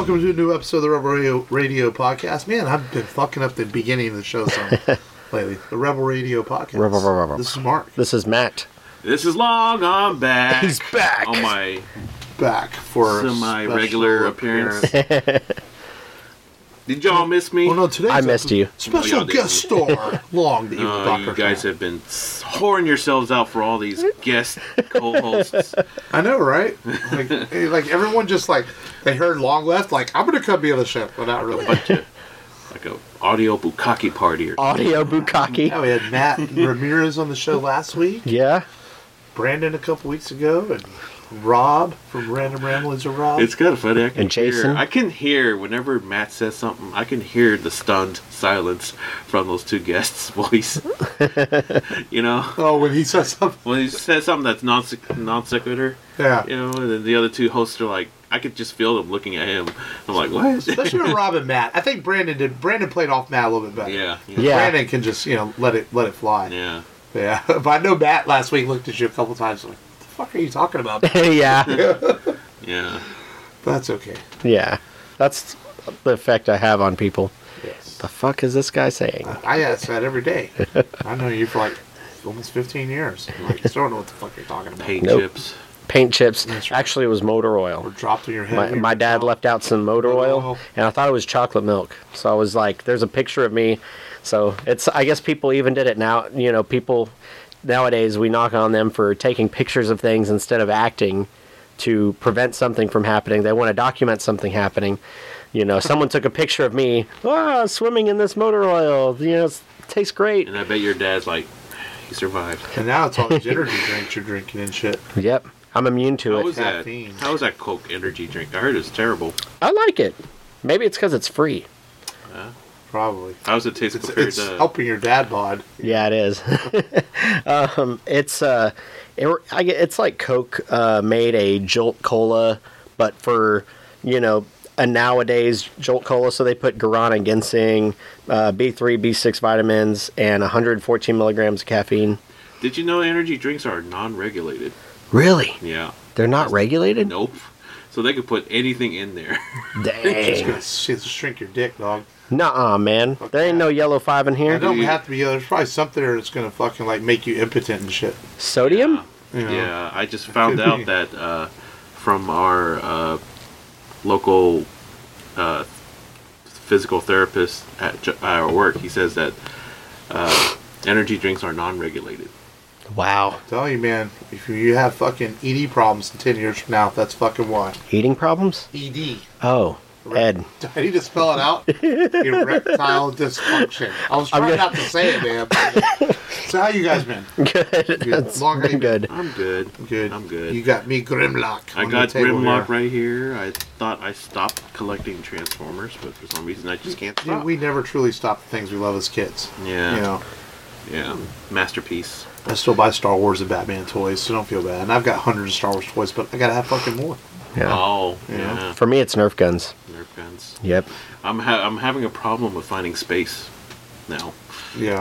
Welcome to a new episode of the Rebel Radio Podcast. Man, I've been fucking up the beginning of the show some lately. The Rebel Radio Podcast. This is Mark. This is Matt. This is Long. I'm back. He's back. On my semi-regular appearance. Did y'all miss me? Well, no, today I missed you. Special guest star, Long, the evil Dr. You guys have been whoring yourselves out for all these guest co-hosts. I know, right? Like everyone just they heard Long left, I'm going to come be on the show. Well, not really. Like a audio bukkake party. Audio bukkake. Yeah, we had Matt Ramirez on the show last week. Yeah. Brandon a couple weeks ago, and Rob from Random Ramblings of Rob. It's kind of funny. And Jason. I can hear whenever Matt says something. I can hear the stunned silence from those two guests' voice. You know. Oh, when he says something. When he says something that's non sequitur. Yeah. You know, and then the other two hosts are like, I could just feel them looking at him. I'm like, what? Especially with Rob and Matt. I think Brandon did. Brandon played off Matt a little bit better. Yeah. Brandon can just let it fly. Yeah. Yeah. But I know Matt last week looked at you a couple times like, what the fuck are you talking about? Yeah. Yeah. That's okay. Yeah. That's the effect I have on people. Yes. The fuck is this guy saying? I ask that every day. I know you for almost 15 years. I still don't know what the fuck you're talking about. Paint Nope. chips. Paint chips. That's right. Actually, it was motor oil. Or dropped in your head. My dad left out some motor oil, and I thought it was chocolate milk. So I was like, there's a picture of me. So I guess people even did it now. You know, people nowadays, we knock on them for taking pictures of things instead of acting to prevent something from happening. They want to document something happening. You know, someone took a picture of me, swimming in this motor oil. You know, it tastes great. And I bet your dad's like, he survived. And now it's all these energy drinks you're drinking and shit. Yep. I'm immune to How it. was that? Caffeine. How was that Coke energy drink? I heard it's terrible. I like it. Maybe it's because it's free. Probably. How does it taste compared It's to? helping your dad bod. Yeah, it is. It's like Coke made a Jolt Cola, but for a nowadays Jolt Cola. So they put guarana, ginseng, B3, B6 vitamins, and 114 milligrams of caffeine. Did you know energy drinks are non-regulated? Really? Yeah. They're not regulated? Nope. So they could put anything in there. It's Dang. gonna shrink your dick, dog. Nuh-uh, man. There ain't no yellow 5 in It here. don't have to be. There's probably something there that's gonna fucking make you impotent and shit. Sodium? You know? Yeah, I just found could out be. that from our local physical therapist at our work. He says that energy drinks are non-regulated. Wow. I tell you, man, if you have fucking ED problems in 10 years from now, that's fucking why. Eating problems? ED. Oh, Ed. Do I need to spell it out? Erectile dysfunction. I was trying not to say it, man. So how you guys been? Good. That's Long been good. I'm good. Good. I'm good. You got me Grimlock. I on got the table Grimlock here. right here. I thought I stopped collecting Transformers, but for some reason I just can't Dude, stop. we never truly stop the things we love as kids. Yeah. You know, Yeah. Masterpiece. I still buy Star Wars and Batman toys, so don't feel bad. And I've got hundreds of Star Wars toys, but I gotta have fucking more. Yeah. Oh, Yeah. yeah. For me, it's Nerf guns. Nerf guns. Yep. I'm having a problem with finding space now. Yeah.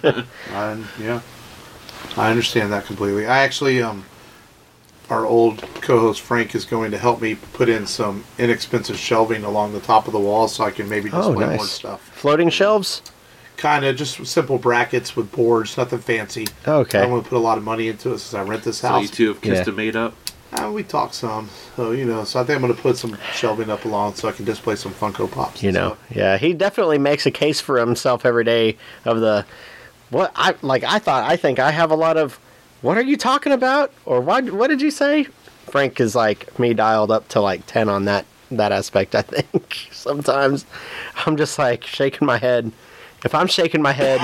I understand that completely. I actually, our old co-host Frank is going to help me put in some inexpensive shelving along the top of the wall so I can maybe display more nice. stuff. Floating shelves? Kind of just simple brackets with boards, nothing fancy. Okay. I don't want to put a lot of money into it since I rent this So house. you two have kissed Yeah. and made up. We talk some, so so I think I'm going to put some shelving up along so I can display some Funko Pops. and stuff. Yeah, he definitely makes a case for himself every day of the I think I have a lot of what are you talking about? Or what did you say? Frank is like me dialed up to 10 on that aspect, I think. Sometimes I'm just shaking my head. If I'm shaking my head,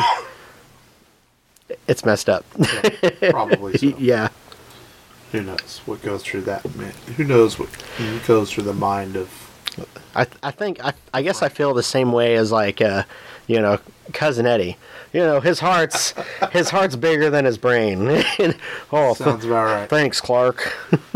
it's messed up. Yeah, probably so. Yeah. Who knows what goes through that, man? Who knows what goes through the mind of... I guess I feel the same way as cousin Eddie. His heart's bigger than his brain. Oh, Sounds about right. Thanks, Clark.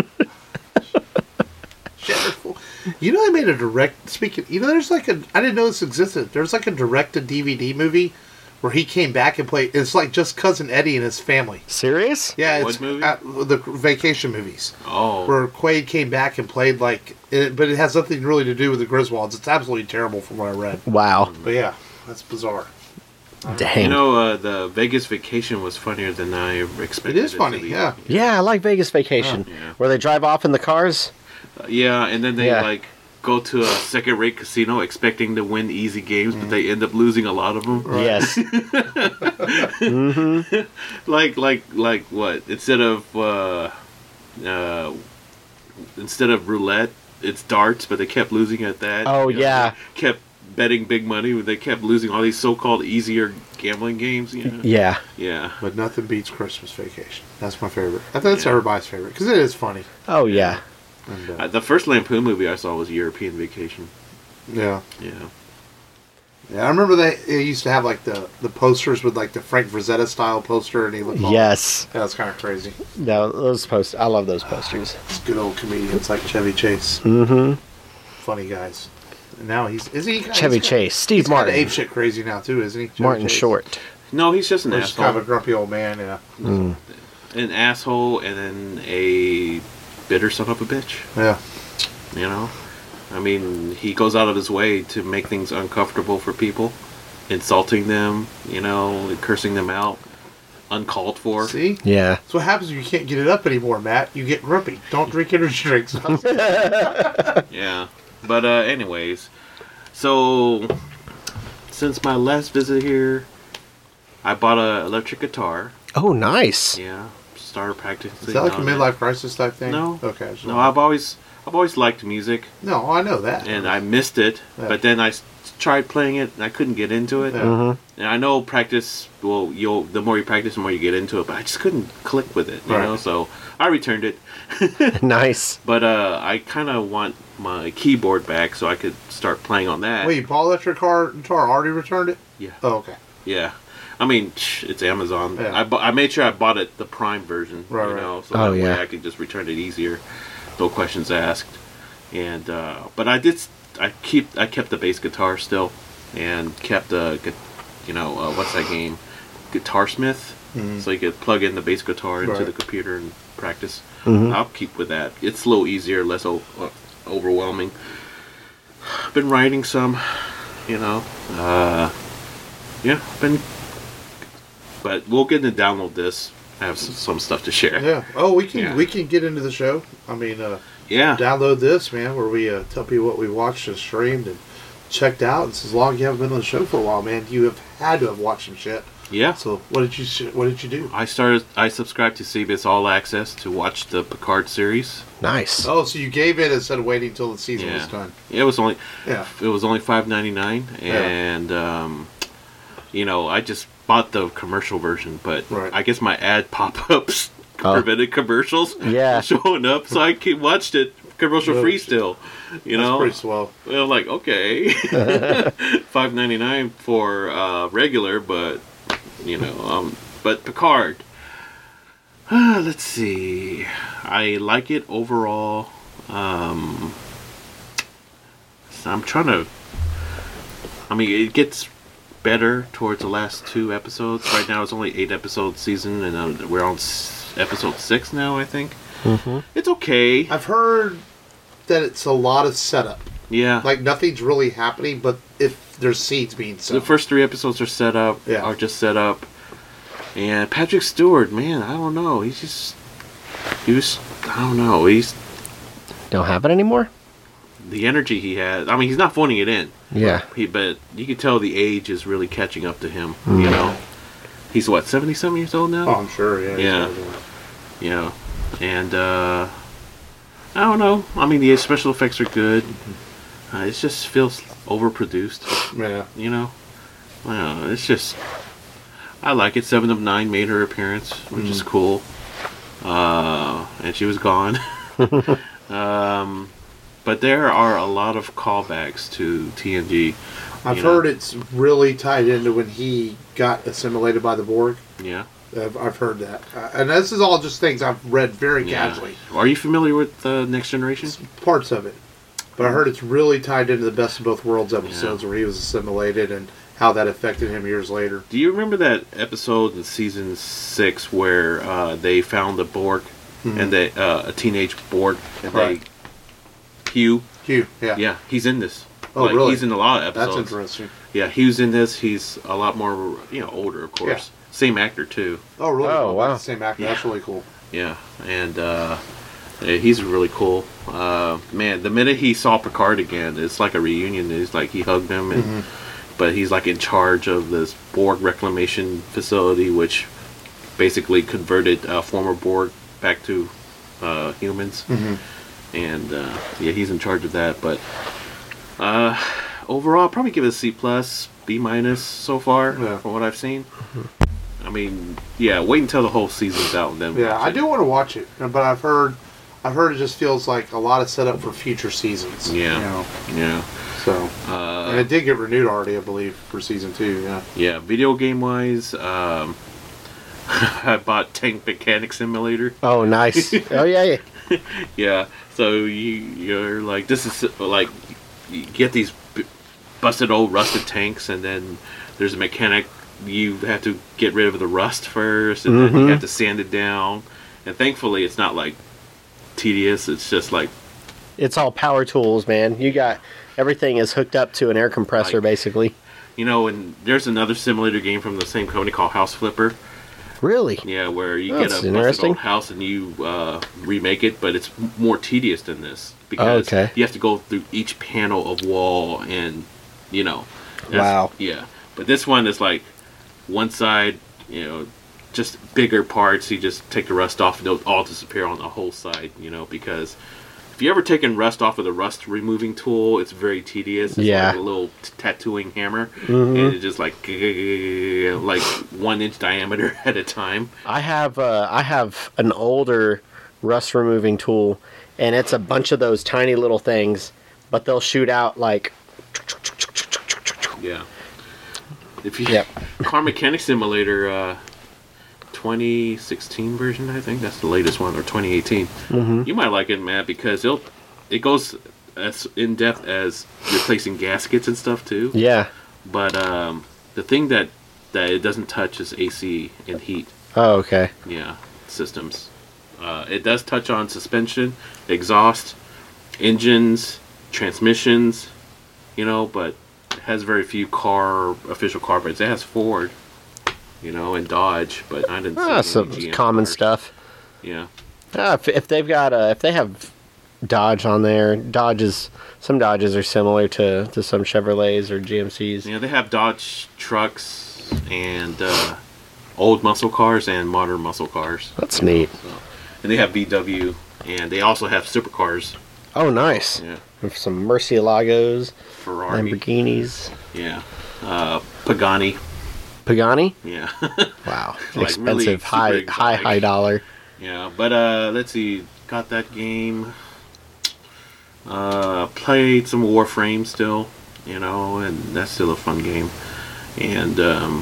I made a direct... Speaking... there's I didn't know this existed. There's a direct-to-DVD movie where he came back and played. It's like just Cousin Eddie and his family. Serious? Yeah, What it's movie? the vacation movies. Oh. Where Quaid came back and played but it has nothing really to do with the Griswolds. It's absolutely terrible from what I read. Wow. But yeah, that's bizarre. Dang. You know, the Vegas Vacation was funnier than I expected. It is to funny, be. yeah. Yeah, I like Vegas Vacation. Yeah. Where they drive off in the cars. Yeah, and then they Yeah. like go to a second-rate casino expecting to win easy games, but they end up losing a lot of them. Yes. Like what? Instead of roulette, it's darts, but they kept losing at that. Oh, You know, yeah. they kept betting big money, but they kept losing all these so-called easier gambling games. You know? Yeah. Yeah. But nothing beats Christmas Vacation. That's my favorite. I think that's Yeah. everybody's favorite because it is funny. Oh, yeah. And, The first Lampoon movie I saw was European Vacation. yeah. Yeah. Yeah, I remember they used to have like the posters with like the Frank Frazetta style poster, and he looked all, Yes. yeah, that's kind of crazy. No, those posters. I love those posters. It's good old comedians like Chevy Chase, Mm-hmm. funny guys. And now is he Chevy Chase. Steve He's kind Martin. of ape shit crazy now too, isn't he? Chevy Martin Chase? Short. No, he's just an Or just kind of a asshole. grumpy old man. Yeah, An asshole and then a bitter son of a bitch. yeah. You know? I mean, he goes out of his way to make things uncomfortable for people, insulting them, you know, cursing them out, uncalled for. See, Yeah. that's what happens when you can't get it up anymore, Matt. You get grumpy. Don't drink energy drinks. Yeah. But anyways, so since my last visit here, I bought an electric guitar. Oh, nice. Yeah. Started practicing. Is that like a on it. midlife crisis type thing? No. Okay. I just No, wondered. I've always liked music, No, I know that. and I missed it. Yeah. But then I tried playing it, and I couldn't get into it. Yeah. Mm-hmm. And I know practice. Well, the more you practice, the more you get into it. But I just couldn't click with it, you Right. know. So I returned it. Nice. But I kind of want my keyboard back so I could start playing on that. Wait, Paul Electric guitar already returned it? Yeah. Oh, okay. Yeah. I mean, it's Amazon. Yeah. I made sure I bought it the Prime version, Right, you right. know, so Oh, that yeah. way I could just return it easier, no questions asked. And but I kept the bass guitar still, and kept what's that game, Guitarsmith, so you could plug in the bass guitar into Right. the computer and practice. Mhm. I'll keep with that. It's a little easier, less overwhelming. Been writing some, you know. Yeah, been. But we'll get to download this. I have some stuff to share. Yeah. Oh, we Yeah. can get into the show. I mean, Yeah. download this, man, where we tell people what we watched and streamed and checked out. And as long as you haven't been on the show for a while, man, you have had to have watched some shit. Yeah. So what did you do? I subscribed to CBS All Access to watch the Picard series. Nice. Oh, so you gave it instead of waiting until the season Yeah. was done. It was only Yeah. $5.99, and you know, I just bought the commercial version, but Right. I guess my ad pop-ups Oh. prevented commercials Yeah. showing up, so I watched it commercial free still. You That's know, pretty swell. well, I'm like, okay, $5.99 for regular, but you know, but Picard. Let's see. I like it overall. So I'm trying to. I mean, it gets better towards the last 2 episodes. Right now, it's only 8 episode season, and we're on episode 6 now. I think it's okay. I've heard that it's a lot of setup. Yeah, Like nothing's really happening, but if there's seeds being the sown. first 3 episodes are set up. Yeah. Are just set up. And Patrick Stewart, man, I don't know. I don't know. He's Don't have it anymore? the energy he has. I mean, he's not phoning it in. Yeah. But you can tell the age is really catching up to him. You know, he's what, 70-something years old now. Oh, I'm sure. Yeah. Yeah. Yeah, and I don't know. I mean, the special effects are good. It just feels overproduced. Yeah. You know, I don't know. It's just I like it. 7 of 9 made her appearance, which is cool. And she was gone. But there are a lot of callbacks to TNG. I've You know? heard it's really tied into when he got assimilated by the Borg. Yeah. I've heard that. And this is all just things I've read very Yeah. casually. Are you familiar with Next Generation? Parts of it. But I heard it's really tied into the Best of Both Worlds episodes where he was assimilated and how that affected him years later. Do you remember that episode in season 6 where they found the Borg and a teenage Borg and Right. Hugh? Hugh, yeah. Yeah, he's in this. Oh, really? He's in a lot of That's episodes. interesting. Yeah, he was in this. He's a lot more, older, of course. Same actor too. Oh, really? Oh, wow. That's the same actor. That's really cool. Yeah, and he's really cool. Man, the minute he saw Picard again, it's like a reunion. It's like he hugged him, and but he's like in charge of this Borg reclamation facility, which basically converted former Borg back to humans. And he's in charge of that. But overall, I'll probably give it a C+, B- so far from what I've seen. I mean, wait until the whole season's out and then. Yeah, watch I it. do want to watch it, but I've heard it just feels like a lot of setup for future seasons. Yeah. You know? Yeah. So, and it did get renewed already, I believe, for season 2. Yeah. Yeah, video game wise, I bought Tank Mechanic Simulator. Oh, nice. Oh, yeah. Yeah, so you're like, this is like, you get these busted old rusted tanks, and then there's a mechanic. You have to get rid of the rust first, and then you have to sand it down. And thankfully, it's not like tedious. It's just like, It's all power tools, man. You got everything is hooked up to an air compressor, Like- basically. and there's another simulator game from the same company called House Flipper. Really? Yeah, where you That's get a busted interesting. old house and you remake it, but it's more tedious than this because Okay. you have to go through each panel of wall and that's- Wow. Yeah, but this one is like one side, just bigger parts. You just take the rust off and they'll all disappear on the whole side. Because if you ever taken rust off with a rust removing tool, it's very tedious. It's Yeah. like a little tattooing hammer, and it's just like 1 inch diameter at a time. I have an older rust removing tool, and it's a bunch of those tiny little things, but they'll shoot out like. Yeah. If you Yep. Car Mechanic Simulator 2016 version, I think that's the latest one, or 2018. You might like it, Matt, because it goes as in depth as replacing gaskets and stuff too. Yeah. But the thing that it doesn't touch is AC and heat. Oh, okay. Yeah, systems. It does touch on suspension, exhaust, engines, transmissions, but it has very few official car brands. It has Ford, and Dodge, but I didn't see Some any GM common cars. stuff. Yeah. If they've got if they have Dodge on there, some Dodges are similar to some Chevrolets or GMCs. Yeah, they have Dodge trucks and old muscle cars and modern muscle cars. That's neat. So, and they have VW, and they also have supercars. Oh, nice. Yeah. With some Murcielagos, Ferrari. Lamborghinis, Yeah. Pagani. Pagani. Yeah. Wow, Like expensive, really super high exotic. dollar. Yeah, but let's see. Got that game. Played some Warframe still, and that's still a fun game. And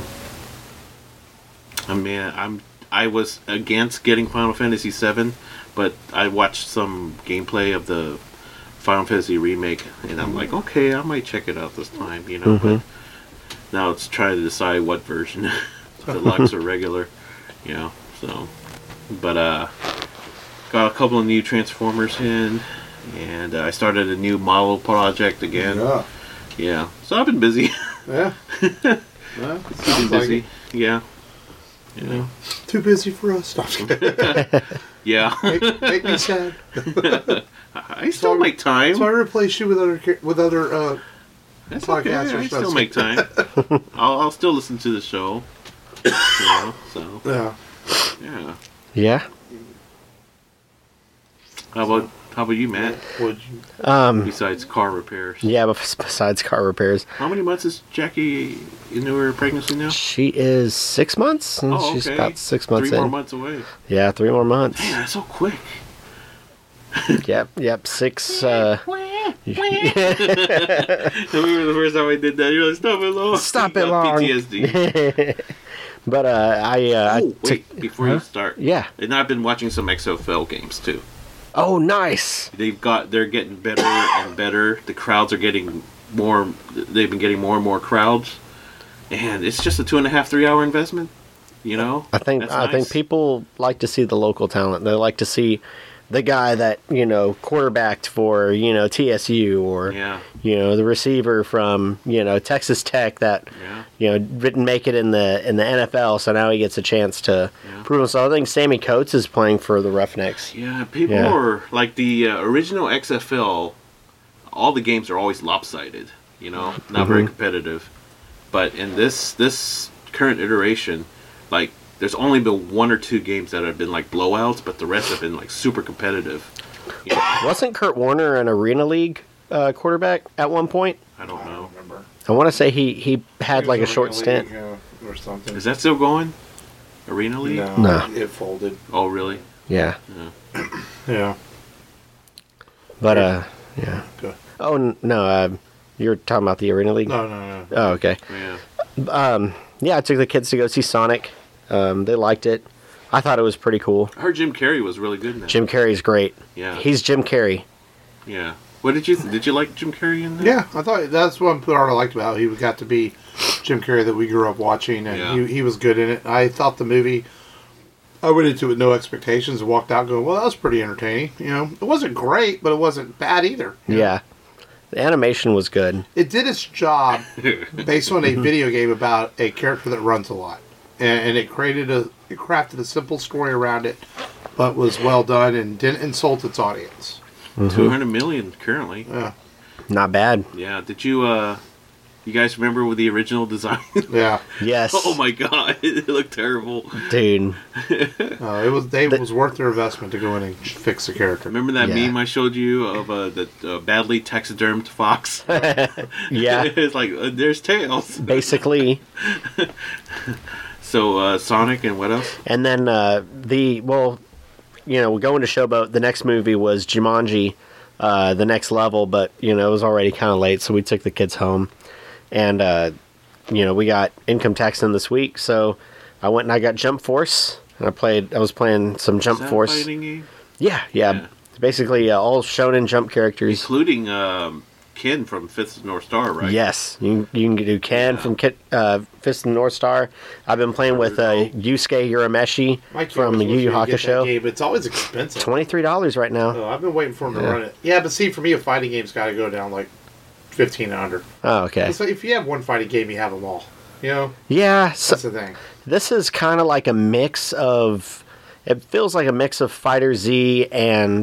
I was against getting Final Fantasy VII, but I watched some gameplay of the Final Fantasy remake, and I'm like, okay, I might check it out this time, But now it's trying to decide what version, deluxe or regular, So, but got a couple of new Transformers in, and I started a new model project again. Yeah. Yeah. So I've been busy. Yeah. Yeah. Been Sounds like busy. it. Yeah. Too busy for us. Yeah. Make me sad. I still make time. So I replace you with other That's podcasts okay. are I still supposed make time. I'll still listen to the show. So Yeah. yeah. Yeah. How about you, Matt? Would you? Besides car repairs. Yeah, but besides car repairs, How many months is Jackie into her pregnancy now? she is 6 months, and Oh, she's okay. about 6 months 3 in. more months away. Yeah, 3 more months. Man, that's so quick. Yep, 6. Remember the first time I did that? You're like, stop it long. Stop You it got long. PTSD. But I Oh, wait, took- before you start. Yeah. And I've been watching some XFL games too. Oh, nice. They're getting better and better. The crowds are getting more. They've been getting more and more crowds, and it's just a 2.5, 3 hour investment. You know, I think people like to see the local talent. They like to see the guy that quarterbacked for TSU, or the receiver from Texas Tech that didn't make it in the NFL, so now he gets a chance to prove himself. I think Sammy Coates is playing for the Roughnecks. Yeah, people are like the original XFL. All the games are always lopsided. Not very competitive. But in this current iteration, like, there's only been 1 or 2 games that have been like blowouts, but the rest have been like super competitive. Wasn't Kurt Warner an Arena League quarterback at one point? I don't know. Remember. I want to say he had like a short stint. Or something. Is that still going? Arena League? No. It folded. Oh, really? Yeah. Yeah. But yeah. Good. Oh no, you're talking about the Arena League? No. Oh, okay. Yeah. Yeah, I took the kids to go see Sonic. They liked it. I thought it was pretty cool. I heard Jim Carrey was really good in that. Jim Carrey's great. Yeah. He's Jim Carrey. Yeah. What did you like Jim Carrey in that? Yeah, I thought that's one part I liked about it. He got to be Jim Carrey that we grew up watching, and he was good in it. I thought the movie, I went into it with no expectations and walked out going, well, that was pretty entertaining. It wasn't great, but it wasn't bad either. Yeah. The animation was good. It did its job based on a video game about a character that runs a lot. And it crafted a simple story around it, but was well done and didn't insult its audience. 200 million currently. Yeah. Not bad. Yeah. Did you guys remember with the original design? Yeah. Yes. Oh my god, it looked terrible. Dude. It was worth their investment to go in and fix the character. Remember that meme I showed you of the badly taxidermed fox? Yeah. It's like, there's tails. Basically. So, Sonic and what else? And then we're going to Showboat. The next movie was Jumanji, The Next Level, but, it was already kind of late, so we took the kids home. And, we got Income Tax in this week, so I went and I got Jump Force. And I was playing some Jump Force. Fighting game? Yeah. Basically, all shonen Jump characters. Including Ken from Fist of the North Star, right? Yes, you can do Ken from Fist of the North Star. I've been playing with Yusuke Urameshi from Yu Yu Hakusho. Game, it's always expensive. $23 right now. Oh, I've been waiting for him to run it. Yeah, but see, for me, a fighting game's got to go down like 15 and under. Oh, okay. So if you have one fighting game, you have them all. Yeah, so that's the thing. This is kind of like a mix of. It feels like a mix of Fighter Z and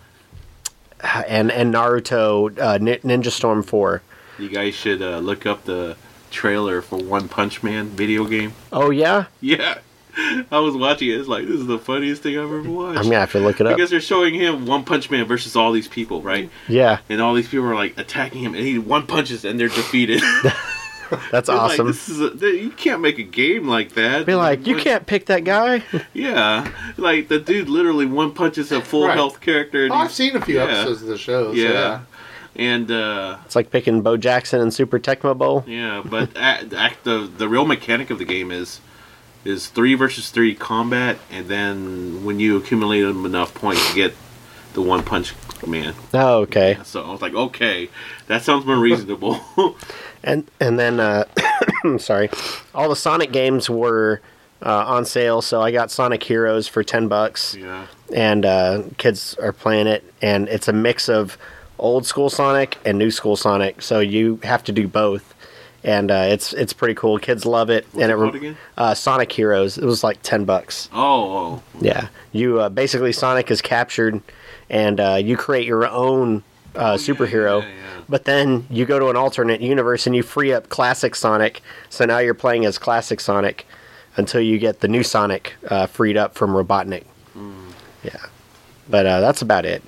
Naruto, Ninja Storm 4. You guys should look up the trailer for One Punch Man video game. Oh yeah? Yeah. I was watching it. It's like, this is the funniest thing I've ever watched. I'm gonna have to look it up. Because they're showing him One Punch Man versus all these people, right? Yeah. And all these people are like attacking him, and he one punches and they're defeated. That's awesome. Like, you can't make a game like that. Be like, you can't pick that guy. Yeah, like the dude literally one punches a full health character. And I've seen a few episodes of the show. Yeah. So And it's like picking Bo Jackson and Super Tecmo Bowl. Yeah, but the real mechanic of the game is 3 versus 3 combat, and then when you accumulate enough points, you get the One Punch Man. Oh, okay. Yeah, so I was like, okay, that sounds more reasonable. and then sorry, all the Sonic games were on sale, so I got Sonic Heroes for $10. Yeah. And kids are playing it, and it's a mix of old school Sonic and new school Sonic, so you have to do both. And it's pretty cool. Kids love it. What's it called again? Sonic Heroes. It was like $10. Oh. Yeah. You basically Sonic is captured, and you create your own superhero. Yeah. But then you go to an alternate universe and you free up classic Sonic. So now you're playing as classic Sonic until you get the new Sonic freed up from Robotnik. Yeah. But that's about it.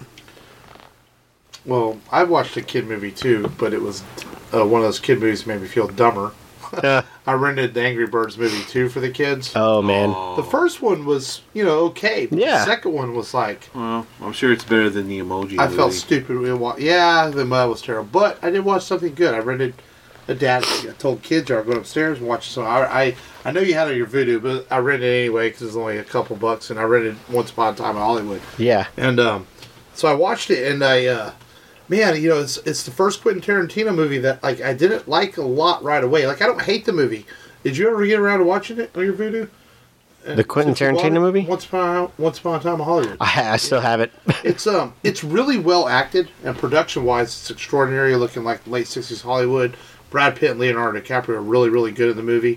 Well, I watched a kid movie too, but it was one of those kid movies that made me feel dumber. I rented the Angry Birds movie too for the kids. Oh, man. The first one was, okay. But Yeah. The second one was like... Well, I'm sure it's better than the Emoji I movie. felt stupid. Yeah, that was terrible. But I did watch something good. I rented... I told kids I were going upstairs and watch some... I know you had it on your Vudu, but I rented it anyway because it was only a couple bucks, and I rented Once Upon a Time in Hollywood. Yeah. And so I watched it, and I... Man, it's the first Quentin Tarantino movie that I didn't like a lot right away. I don't hate the movie, Did you ever get around to watching it on your Vudu? The Quentin Tarantino movie? Once Upon a Time in Hollywood. I still have it. It's really well acted, and production-wise, it's extraordinary, looking like late 60s Hollywood. Brad Pitt and Leonardo DiCaprio are really, really good in the movie.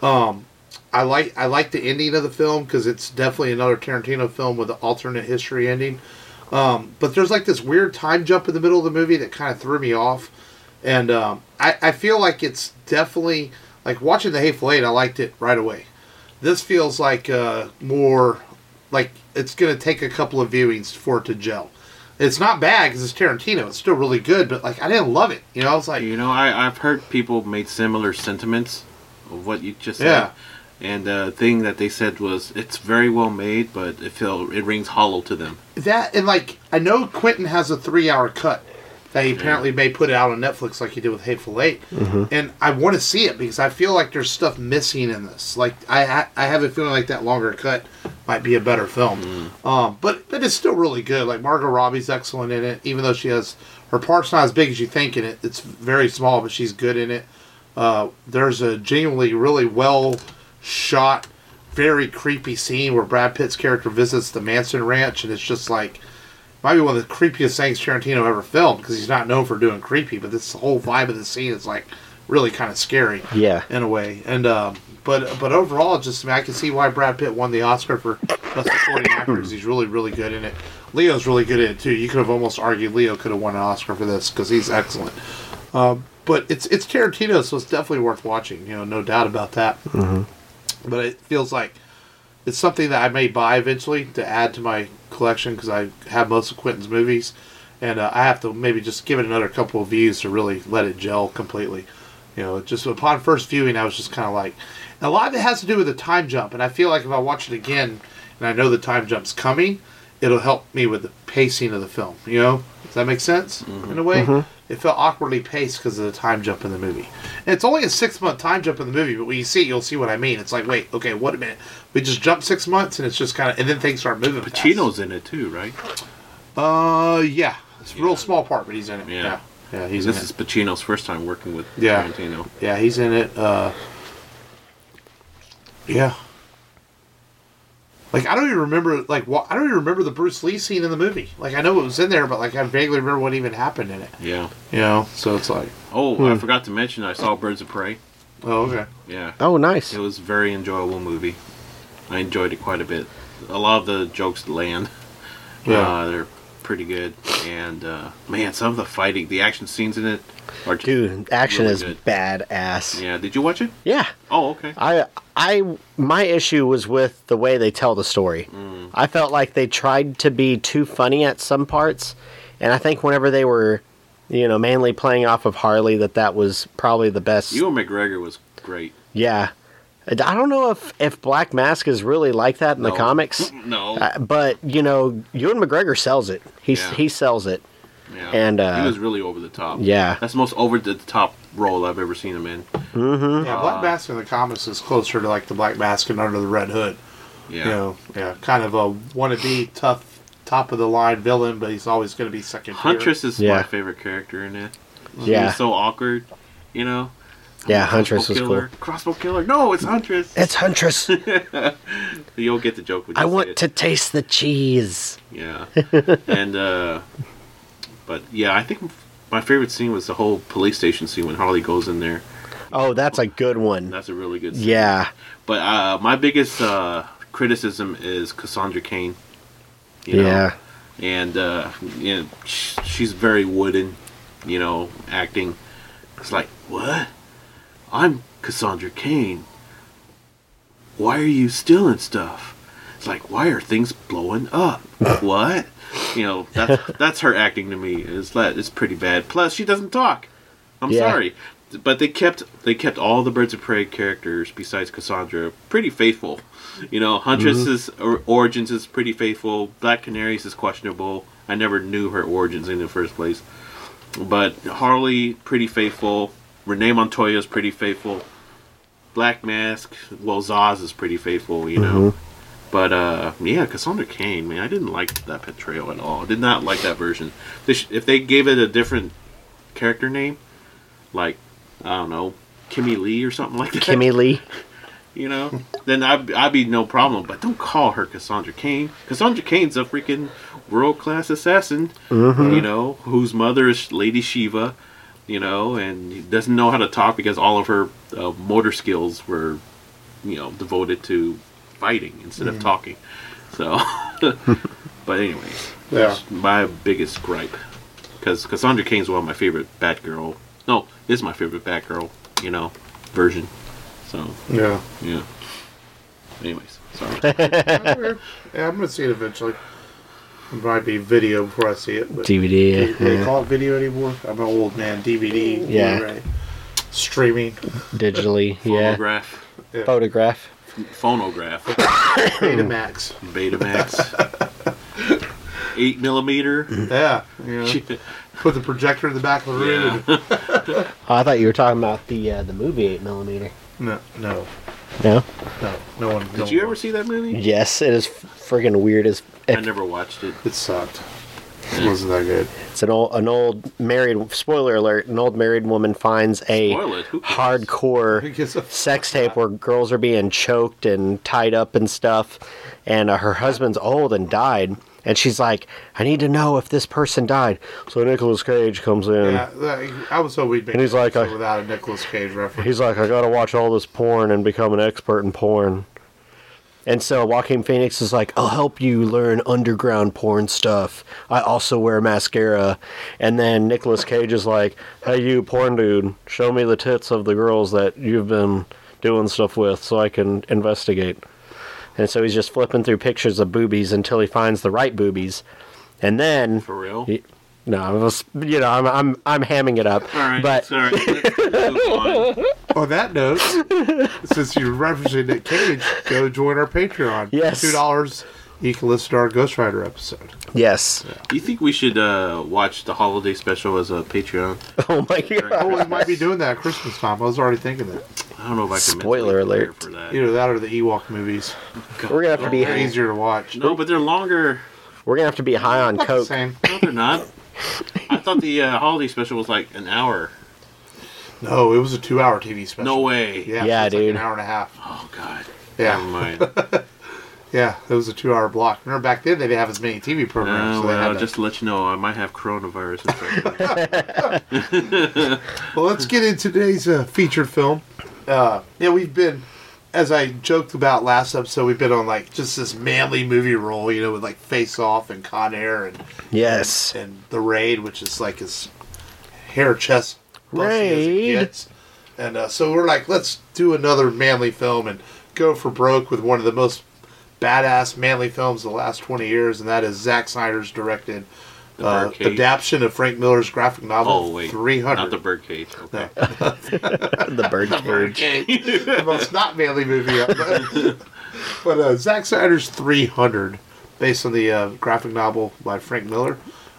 I like the ending of the film because it's definitely another Tarantino film with an alternate history ending. But there's like this weird time jump in the middle of the movie that kind of threw me off. And I feel like it's definitely, like watching The Hateful Eight, I liked it right away. This feels like more like it's going to take a couple of viewings for it to gel. It's not bad because it's Tarantino. It's still really good, but like I didn't love it. You know, it's like I've heard people made similar sentiments of what you just said. Yeah. And the thing that they said was it's very well made, but it rings hollow to them. That and like I know Quentin has a 3-hour cut that he apparently may put it out on Netflix like he did with Hateful Eight. Mm-hmm. And I want to see it because I feel like there's stuff missing in this. Like I have a feeling like that longer cut might be a better film. But it's still really good. Like Margot Robbie's excellent in it, even though she has her part's not as big as you think in it. It's very small, but she's good in it. There's a genuinely really well shot, very creepy scene where Brad Pitt's character visits the Manson Ranch, and it's just like might be one of the creepiest things Tarantino ever filmed because he's not known for doing creepy, but this whole vibe of the scene is like really kind of scary, in a way. And but overall, just I can see why Brad Pitt won the Oscar for Best Supporting Actor because he's really, really good in it. Leo's really good in it too. You could have almost argued Leo could have won an Oscar for this because he's excellent. But it's Tarantino, so it's definitely worth watching. No doubt about that. Mm-hmm. But it feels like it's something that I may buy eventually to add to my collection because I have most of Quentin's movies, and I have to maybe just give it another couple of views to really let it gel completely. Just upon first viewing, I was just kind of like, and a lot of it has to do with the time jump, and I feel like if I watch it again and I know the time jump's coming, it'll help me with the pacing of the film. Does that make sense? Mm-hmm. In a way? Mm-hmm. It felt awkwardly paced because of the time jump in the movie. And it's only a 6-month time jump in the movie, but when you see it, you'll see what I mean. It's like, wait, okay, wait a minute. We just jumped 6 months, and it's just kind of, and then things start moving. Pacino's in it too, right? Yeah. It's a real small part, but he's in it. Yeah, he's in it. This is Pacino's first time working with Tarantino. Yeah, he's in it. Yeah. Like I don't even remember the Bruce Lee scene in the movie. Like I know it was in there, but like I vaguely remember what even happened in it. Yeah. So it's like. Oh, I forgot to mention I saw Birds of Prey. Oh, okay. Yeah. Oh, nice. It was a very enjoyable movie. I enjoyed it quite a bit. A lot of the jokes land. Yeah. They're pretty good, and man, some of the fighting, the action scenes in it are just action really is good. Badass. Yeah. Did you watch it? Yeah. Oh, okay. My issue was with the way they tell the story. I felt like they tried to be too funny at some parts, and I think whenever they were, mainly playing off of Harley, that was probably the best. Ewan McGregor was great. Yeah. I don't know if Black Mask is really like that in the comics. No. But, Ewan McGregor sells it. He sells it. Yeah. And he was really over the top. Yeah. That's the most over the top role I've ever seen him in. Mm-hmm. Yeah, Black Mask in the comics is closer to like the Black Mask and Under the Red Hood. Yeah. Kind of a wannabe tough top of the line villain, but he's always going to be second tier. Huntress is my favorite character in it. He's so awkward, Yeah, Huntress was cool. Crossbow killer? No, it's Huntress. It's Huntress. You'll get the joke when you I want to taste the cheese. Yeah. And, but yeah, I think my favorite scene was the whole police station scene when Harley goes in there. Oh, that's a good one. That's a really good scene. Yeah. But my biggest criticism is Cassandra Cain. Yeah. And, she's very wooden, acting. It's like, what? I'm Cassandra Cain. Why are you stealing stuff? It's like, why are things blowing up? What? That's her acting to me. It's pretty bad. Plus, she doesn't talk. I'm sorry, but they kept all the Birds of Prey characters besides Cassandra pretty faithful. Huntress's origins is pretty faithful. Black Canary's is questionable. I never knew her origins in the first place. But Harley, pretty faithful. Renee Montoya's pretty faithful. Black Mask, Zaz is pretty faithful, But, Cassandra Cain, man, I didn't like that portrayal at all. I did not like that version. If they gave it a different character name, like, I don't know, Kimmy Lee or something like that. Kimmy Lee. You know, then I'd be no problem. But don't call her Cassandra Cain. Cassandra Cain's a freaking world-class assassin, you know, whose mother is Lady Shiva, you know, and doesn't know how to talk because all of her motor skills were, you know, devoted to fighting instead of talking. So, but anyways, that's my biggest gripe. Because Cassandra Cain's one of my favorite Batgirl. No, is my favorite Batgirl, you know, version. So yeah. Anyways, sorry. Yeah, I'm gonna see it eventually. It might be video before I see it. But DVD. They call it video anymore. I'm an old man. DVD. Yeah. Blu-ray, streaming. Digitally. Phonograph. Yeah. Photograph. Phonograph. Betamax. 8mm. Yeah. You know, put the projector in the back of the room. Yeah. I thought you were talking about the movie 8mm. No. No. No one. Did you ever see that movie? Yes, it is friggin' weird as. I never watched it. It sucked. It wasn't that good. It's an old married. Spoiler alert! An old married woman finds a hardcore sex tape where girls are being choked and tied up and stuff, and her husband's old and died. And she's like, I need to know if this person died. So Nicolas Cage comes in. Yeah, I was hoping we'd make and he's like, without a Nicolas Cage reference. He's like, I gotta watch all this porn and become an expert in porn. And so Joaquin Phoenix is like, I'll help you learn underground porn stuff. I also wear mascara. And then Nicolas Cage is like, hey, you porn dude, show me the tits of the girls that you've been doing stuff with so I can investigate. And so he's just flipping through pictures of boobies until he finds the right boobies, and then for real. I'm hamming it up. All right, but sorry. Let's move on. On that note, since you're referencing Nick Cage, go join our Patreon. Yes, $2. You can listen to our Ghost Rider episode. Yes. Yeah. Do you think we should watch the holiday special as a Patreon? Oh my god! Oh, we might be doing that at Christmas time. I was already thinking that. I don't know if I can. Spoiler alert for that. Either that or the Ewok movies. God. We're gonna have to be easier to watch. No, but they're longer. We're gonna have to be high on Not coke. The same. No, they're not. I thought the holiday special was like an hour. No, it was a 2-hour TV special. No way. Yeah, dude. Like an hour and a half. Oh God. Yeah. Never mind. Yeah, it was a 2-hour block. Remember back then they didn't have as many TV programs. So well, just to let you know, I might have coronavirus. Well, let's get into today's featured film. We've been, as I joked about last episode, we've been on like just this manly movie roll, with like Face Off and Con Air and yes, and The Raid, which is like his hair chest Raid. Gets. And so we're like, let's do another manly film and go for broke with one of the most badass manly films of the last 20 years, and that is Zack Snyder's directed adaptation of Frank Miller's graphic novel 300. Not the Birdcage. Okay. No. the Birdcage. The most not manly movie ever. But Zack Snyder's 300, based on the graphic novel by Frank Miller,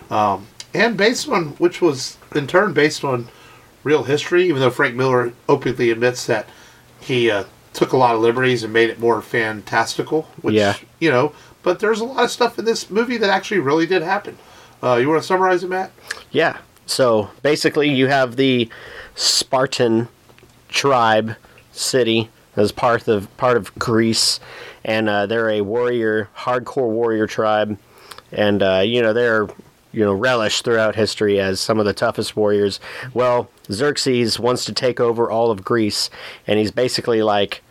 and based on, which was in turn based on real history, even though Frank Miller openly admits that he took a lot of liberties and made it more fantastical, which, but there's a lot of stuff in this movie that actually really did happen. You want to summarize it, Matt? Yeah. So basically you have the Spartan tribe city as part of Greece, and they're a hardcore warrior tribe, and they're relished throughout history as some of the toughest warriors. Well, Xerxes wants to take over all of Greece, and he's basically like,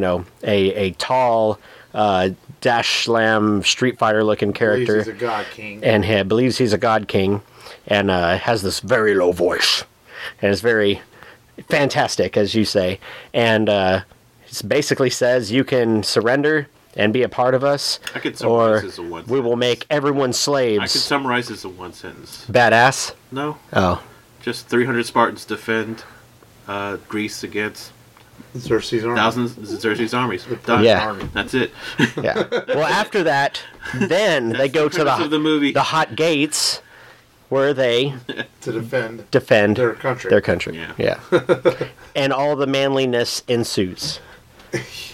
a tall, dash slam Street Fighter looking character. He's a god king. And he believes he's a god king, and has this very low voice. And it's very fantastic, as you say. And it basically says you can surrender and be a part of us, or we will make everyone slaves. I can summarize this in one sentence. Badass? No. Oh. Just 300 Spartans defend Greece against Xerxes' army. Xerxes' armies. Done. Yeah. Army. That's it. Yeah. Well, after that, then they go to the hot gates, where they to defend their country. Their country. Yeah. And all the manliness ensues.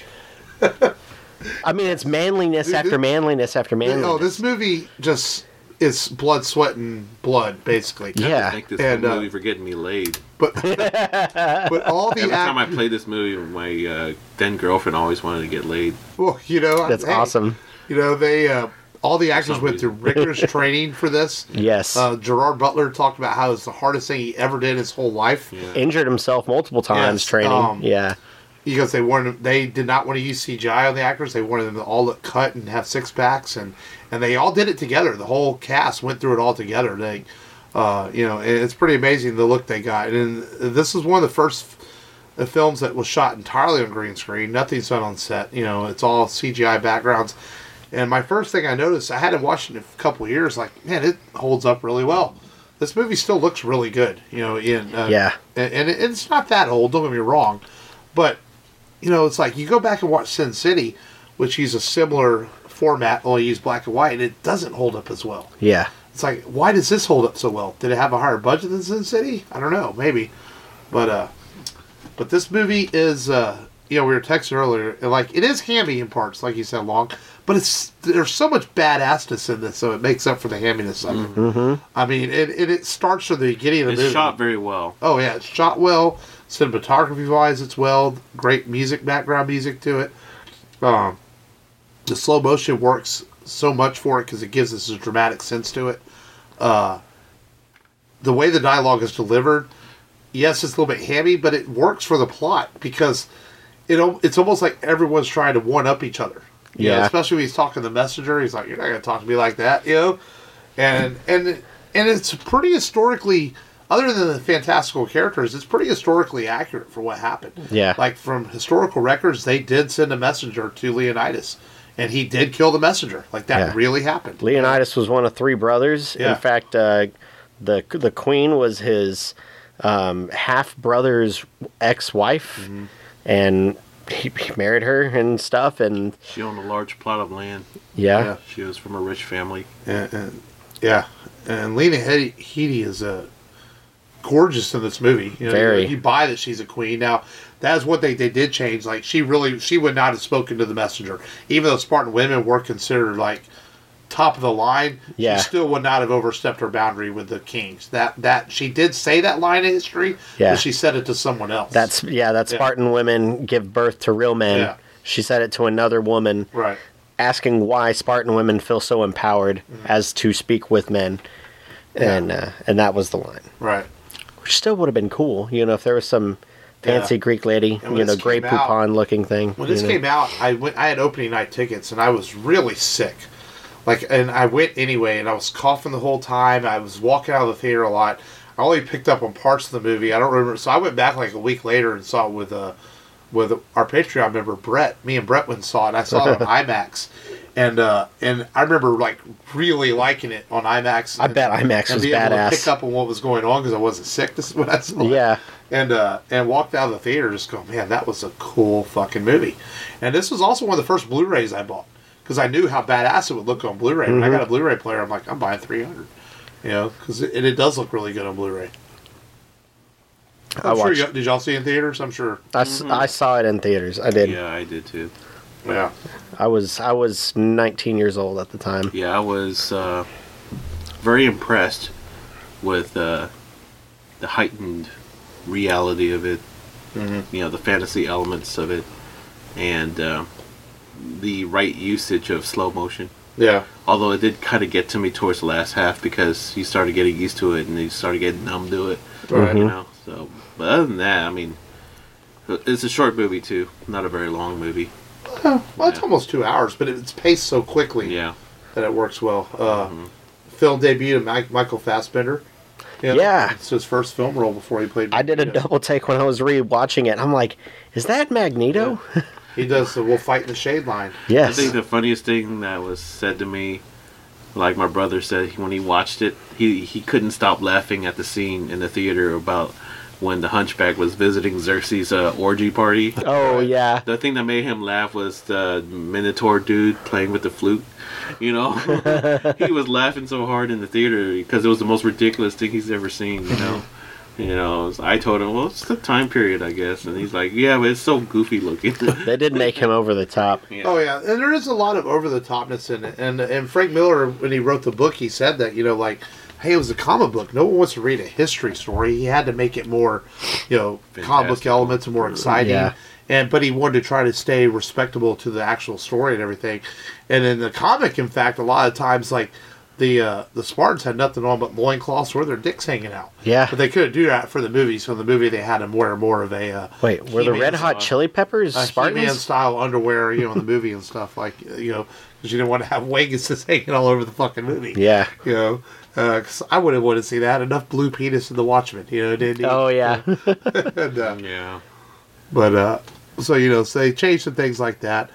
I mean, it's manliness after manliness after manliness. Oh, this movie just it's blood, sweat, and blood, basically. Yeah. I think this movie for getting me laid. But all the every time I play this movie, my then girlfriend always wanted to get laid. Well, that's awesome. They all the actors went through rigorous training for this. Yes. Gerard Butler talked about how it's the hardest thing he ever did in his whole life. Yeah. Injured himself multiple times training. Yeah. Because they did not want to use CGI on the actors. They wanted them to all look cut and have six packs, and they all did it together. The whole cast went through it all together. They, it's pretty amazing the look they got. And this is one of the first films that was shot entirely on green screen. Nothing's done on set. It's all CGI backgrounds. And my first thing I noticed, I hadn't watched it in a couple of years. Like, man, it holds up really well. This movie still looks really good. And it's not that old. Don't get me wrong, but. It's like you go back and watch Sin City, which uses a similar format, only use black and white, and it doesn't hold up as well. Yeah. It's like, why does this hold up so well? Did it have a higher budget than Sin City? I don't know, maybe. But this movie is, we were texting earlier, like, it is hammy in parts, like you said, Long, but there's so much badassness in this, so it makes up for the hamminess of it. Mm-hmm. I mean, it starts from the beginning of the movie. It's shot very well. Oh, yeah, it's shot well. Cinematography-wise, it's well. Great background music to it. The slow motion works so much for it because it gives us a dramatic sense to it. The way the dialogue is delivered, yes, it's a little bit hammy, but it works for the plot because it's almost like everyone's trying to one-up each other. Yeah. Especially when he's talking to the messenger. He's like, you're not going to talk to me like that, And it's pretty historically... Other than the fantastical characters, it's pretty historically accurate for what happened. Yeah. Like, from historical records, they did send a messenger to Leonidas. And he did kill the messenger. Like, that really happened. Leonidas was one of three brothers. Yeah. In fact, the queen was his half-brother's ex-wife. Mm-hmm. And he married her and stuff. And she owned a large plot of land. Yeah. She was from a rich family. And Lena Headey is gorgeous in this movie. Very. You buy that she's a queen. Now, that's what they did change. Like, she would not have spoken to the messenger. Even though Spartan women were considered, like, top of the line, she still would not have overstepped her boundary with the kings. That she did say that line in history, but she said it to someone else. Spartan women give birth to real men. Yeah. She said it to another woman. Right. Asking why Spartan women feel so empowered as to speak with men. Yeah. And that was the line. Right. Which still would have been cool, if there was some fancy Greek lady, Grey Poupon looking thing. When this came out, I had opening night tickets, and I was really sick. And I went anyway, and I was coughing the whole time. I was walking out of the theater a lot. I only picked up on parts of the movie. I don't remember. So I went back like a week later and saw it with our Patreon member, Brett. Me and Brett went and saw it. I saw it on IMAX. And I remember like really liking it on IMAX. I bet IMAX was being able badass. To pick up on what was going on because I wasn't sick. This is what I saw. Yeah. And walked out of the theater just going, man, that was a cool fucking movie. And this was also one of the first Blu-rays I bought because I knew how badass it would look on Blu-ray. When I got a Blu-ray player, I'm like, I'm buying 300. Because it does look really good on Blu-ray. Did y'all see it in theaters? I'm sure. I saw it in theaters. I did. Yeah, I did too. Yeah. I was 19 years old at the time. Yeah, I was very impressed with the heightened reality of it. Mm-hmm. The fantasy elements of it, and the right usage of slow motion. Yeah. Although it did kind of get to me towards the last half because you started getting used to it and you started getting numb to it. Right. So, but other than that, I mean, it's a short movie too, not a very long movie. Well, it's almost 2 hours, but it's paced so quickly that it works well. Film debut of Michael Fassbender. It's his first film role before he played. I did a double take when I was re-watching it. I'm like, is that Magneto? Yeah. He does the "We'll Fight in the Shade" line. Yes. I think the funniest thing that was said to me, like my brother said when he watched it, he couldn't stop laughing at the scene in the theater about when the Hunchback was visiting Xerxes' orgy party. Oh, yeah. The thing that made him laugh was the Minotaur dude playing with the flute. He was laughing so hard in the theater because it was the most ridiculous thing he's ever seen, I told him, well, it's the time period, I guess. And he's like, yeah, but it's so goofy looking. They did make him over the top. Yeah. Oh, yeah. And there is a lot of over-the-topness in it. And Frank Miller, when he wrote the book, he said that, like, hey, it was a comic book. No one wants to read a history story. He had to make it more, comic book elements and more exciting. Yeah. But he wanted to try to stay respectable to the actual story and everything. And in the comic, in fact, a lot of times, like, the Spartans had nothing on but loincloths or their dicks hanging out. Yeah. But they couldn't do that for the movie. So in the movie, they had them wear more of a... Wait, were the Red Hot Chili Peppers Spartans? He-Man style underwear, in the movie and stuff. Like, because you didn't want to have Weguses hanging all over the fucking movie. Yeah. Because I wouldn't want to see that. Enough blue penis in The Watchmen, didn't he? Oh, yeah. And, Yeah. But, so they changed some things like that.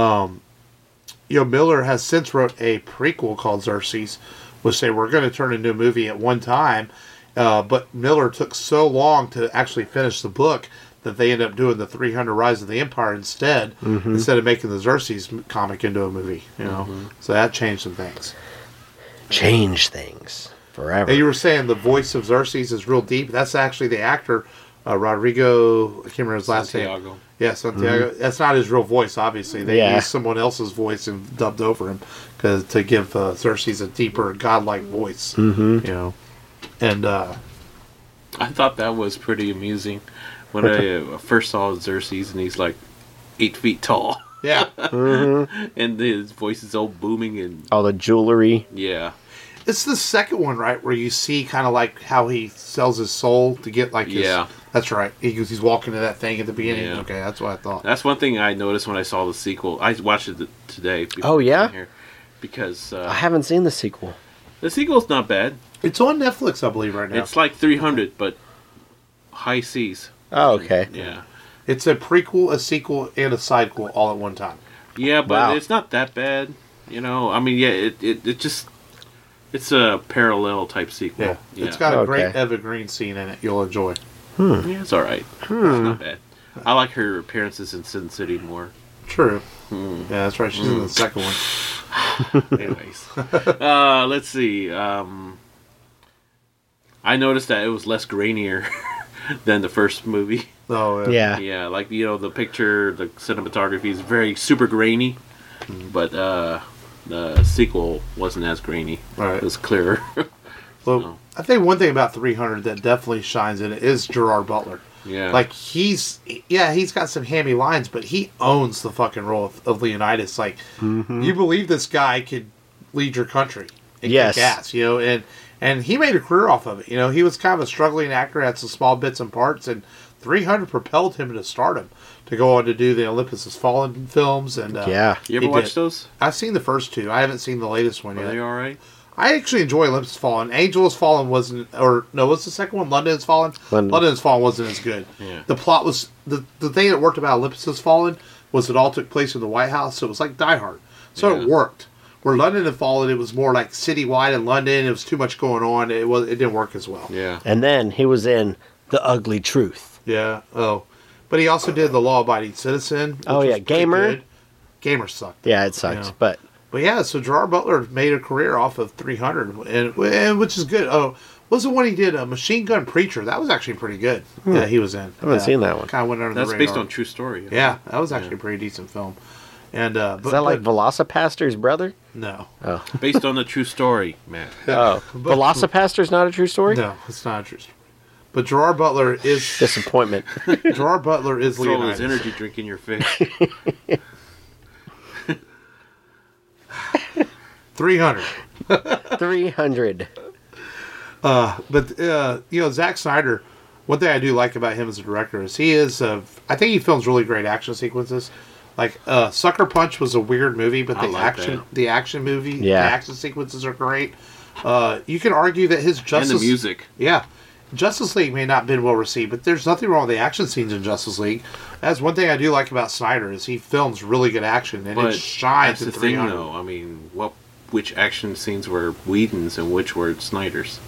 Miller has since wrote a prequel called Xerxes, which they were going to turn into a movie at one time, but Miller took so long to actually finish the book that they ended up doing the 300 Rise of the Empire instead of making the Xerxes comic into a movie. So that changed some things. Change things forever. And you were saying the voice of Xerxes is real deep. That's actually the actor Rodrigo. I can't remember his last name. Yeah, Santiago. That's not his real voice, obviously. They used someone else's voice and dubbed over him to give Xerxes a deeper, godlike voice. And I thought that was pretty amusing when I first saw Xerxes, and he's like 8 feet tall. Yeah. And his voice is all booming and all the jewelry. Yeah. It's the second one, right, where you see kind of like how he sells his soul to get like his... Yeah. That's right. He's walking to that thing at the beginning. Yeah. Okay, that's what I thought. That's one thing I noticed when I saw the sequel. I watched it today. Oh, yeah? Here because... I haven't seen the sequel. The sequel's not bad. It's on Netflix, I believe, right now. It's like 300, but high seas. Oh, okay. Yeah. It's a prequel, a sequel, and a sidequel all at one time. Yeah, but it's not that bad. I mean, yeah, it just... It's a parallel type sequel. Yeah. It's got a great Eva Green scene in it you'll enjoy. Yeah, it's alright. It's not bad. I like her appearances in Sin City more. True. Yeah, that's right. She's in the second one. Anyways. Let's see. I noticed that it was less grainier than the first movie. Oh, yeah. Yeah, like, the picture, the cinematography is very super grainy. But the sequel wasn't as grainy. Right. It was clearer. Well, I think one thing about 300 that definitely shines in it is Gerard Butler. Yeah. Like, he's got some hammy lines, but he owns the fucking role of Leonidas. Like, you believe this guy could lead your country and kick ass, and he made a career off of it. He was kind of a struggling actor, had some small bits and parts, and 300 propelled him to stardom to go on to do the Olympus Has Fallen films. And you ever watch those? I've seen the first two. I haven't seen the latest one yet. Are they all right? I actually enjoy Olympus Has Fallen. Angel Has Fallen wasn't, what's the second one? London Has Fallen? London Has Fallen wasn't as good. Yeah. The plot was, the thing that worked about Olympus Has Fallen was it all took place in the White House, so it was like Die Hard. So it worked. Where London Had Fallen, it was more like citywide in London. It was too much going on. It didn't work as well. Yeah. And then he was in The Ugly Truth. Yeah. Oh. But he also did The Law Abiding Citizen. Oh, yeah. Gamer. Gamer sucked. Yeah, it sucked. But yeah, so Gerard Butler made a career off of 300, and which is good. Oh, what's the one he did? A Machine Gun Preacher. That was actually pretty good. Yeah, he was in. I haven't seen that one. Kind of went under the radar. That's based on true story. Yeah, that was actually a pretty decent film. And is that like Velocipaster's brother? No. Oh. Based on the true story, man. Oh, Velocipaster's not a true story? No, it's not a true story. But Gerard Butler is disappointment. Gerard Butler is Throw his energy drink in your face. 300. 300. But Zack Snyder. One thing I do like about him as a director is I think he films really great action sequences. Like Sucker Punch was a weird movie, but the action movie, the action sequences are great. You can argue that his Justice and the music, Justice League may not have been well received, but there's nothing wrong with the action scenes in Justice League. That's one thing I do like about Snyder is he films really good action and it shines in 300. Thing, though. I mean, which action scenes were Whedon's and which were Snyder's?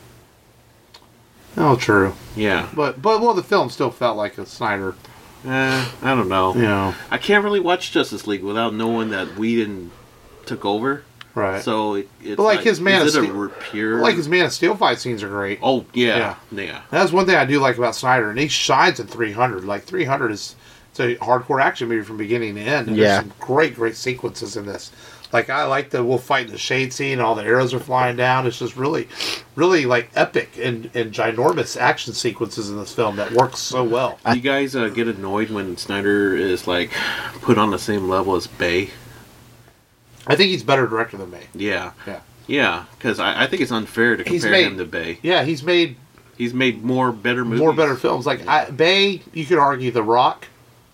Oh, true. Yeah, but the film still felt like a Snyder. I don't know. Yeah, I can't really watch Justice League without knowing that Whedon took over. Right. So it's but like his Man of Steel, Man of Steel fight scenes are great. Oh yeah. That's one thing I do like about Snyder, and he shines in 300. Like 300 it's a hardcore action movie from beginning to end. And there's some great sequences in this. Like I like the wolf fight in the shade scene, and all the arrows are flying down. It's just really like epic and ginormous action sequences in this film that works so well. Do you guys get annoyed when Snyder is like put on the same level as Bay? I think he's better director than Bay. Yeah. Because I think it's unfair to compare him to Bay. Yeah, he's made better movies. Films. Like Bay, you could argue The Rock,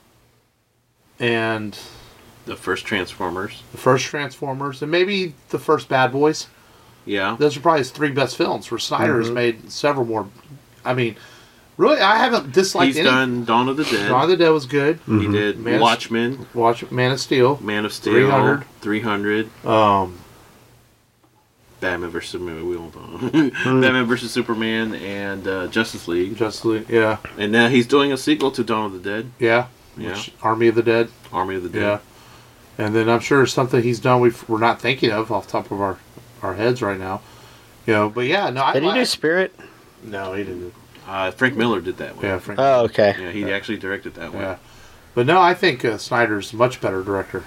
and the first Transformers, and maybe the first Bad Boys. Yeah, those are probably his 3 best films. Where Snyder has made several more. I mean, really, I haven't disliked. He's done Dawn of the Dead. Dawn of the Dead was good. He did Watchmen. Man of Steel. 300. Batman vs Superman. We won't Batman vs Superman and Justice League. Yeah. And now he's doing a sequel to Dawn of the Dead. Yeah. Army of the Dead. Yeah. And then I'm sure it's something he's done we're not thinking of off the top of our heads right now. But yeah, no. Did he do Spirit? No, he didn't. Frank Miller did that one. Yeah, Frank. Oh, okay. Yeah, he actually directed that one. Yeah, but no, I think Snyder's a much better director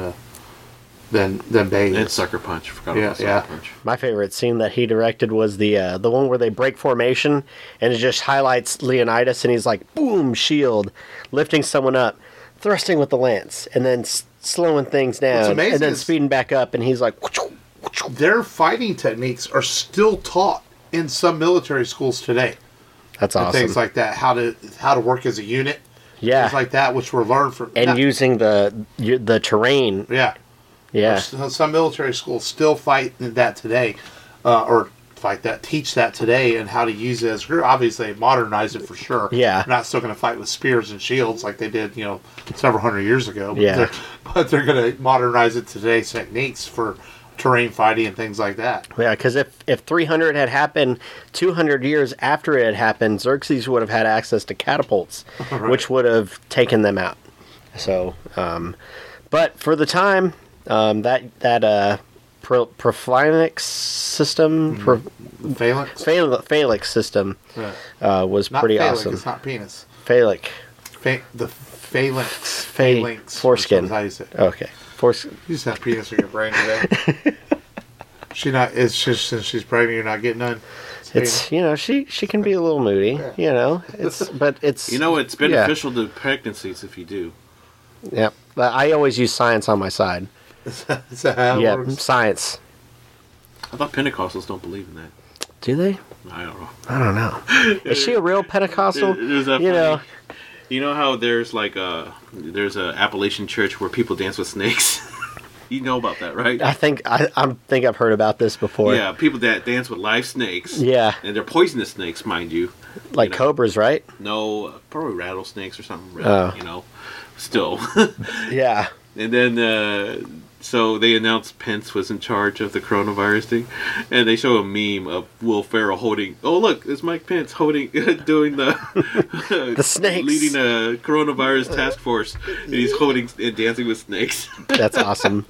than Bay. And Sucker Punch. Forgot about Sucker Punch. My favorite scene that he directed was the one where they break formation, and it just highlights Leonidas, and he's like, boom, shield, lifting someone up, thrusting with the lance, and then slowing things down, and then speeding back up, and he's like, their fighting techniques are still taught in some military schools today. That's awesome. Things like that, how to work as a unit. Yeah. Things like that, which were learned from... And using the terrain. Yeah. Yeah. Some military schools still fight that today, teach that today, and how to use it as... Obviously, they modernize it for sure. Yeah. They're not still going to fight with spears and shields like they did, several hundred years ago. But they're going to modernize it to today's techniques for terrain fighting and things like that. Yeah, because if 300 had happened 200 years after it had happened, Xerxes would have had access to catapults, right, which would have taken them out. So, but for the time, that Prophylax system, Phalanx system, right, was not pretty phallic, awesome. It's not penis. Phalanx. The phalanx. Foreskin. How you say it. Okay. You just have penis in your brain today. It's just since she's pregnant, you're not getting none. It's she can be a little moody. Yeah. It's it's beneficial to pregnancies if you do. Yep. But I always use science on my side. Is that how it works? Science. I thought Pentecostals don't believe in that. Do they? I don't know. I don't know. Is she a real Pentecostal? You know how there's there's a Appalachian church where people dance with snakes? You know about that, right? I think I've heard about this before. Yeah, people that dance with live snakes. Yeah. And they're poisonous snakes, mind you. Like cobras, right? No, probably rattlesnakes or something. Oh. Still. Yeah. And then, so they announced Pence was in charge of the coronavirus thing, and they show a meme of Will Ferrell holding. Oh look, it's Mike Pence doing the the snakes, leading a coronavirus task force, and he's holding and dancing with snakes. That's awesome.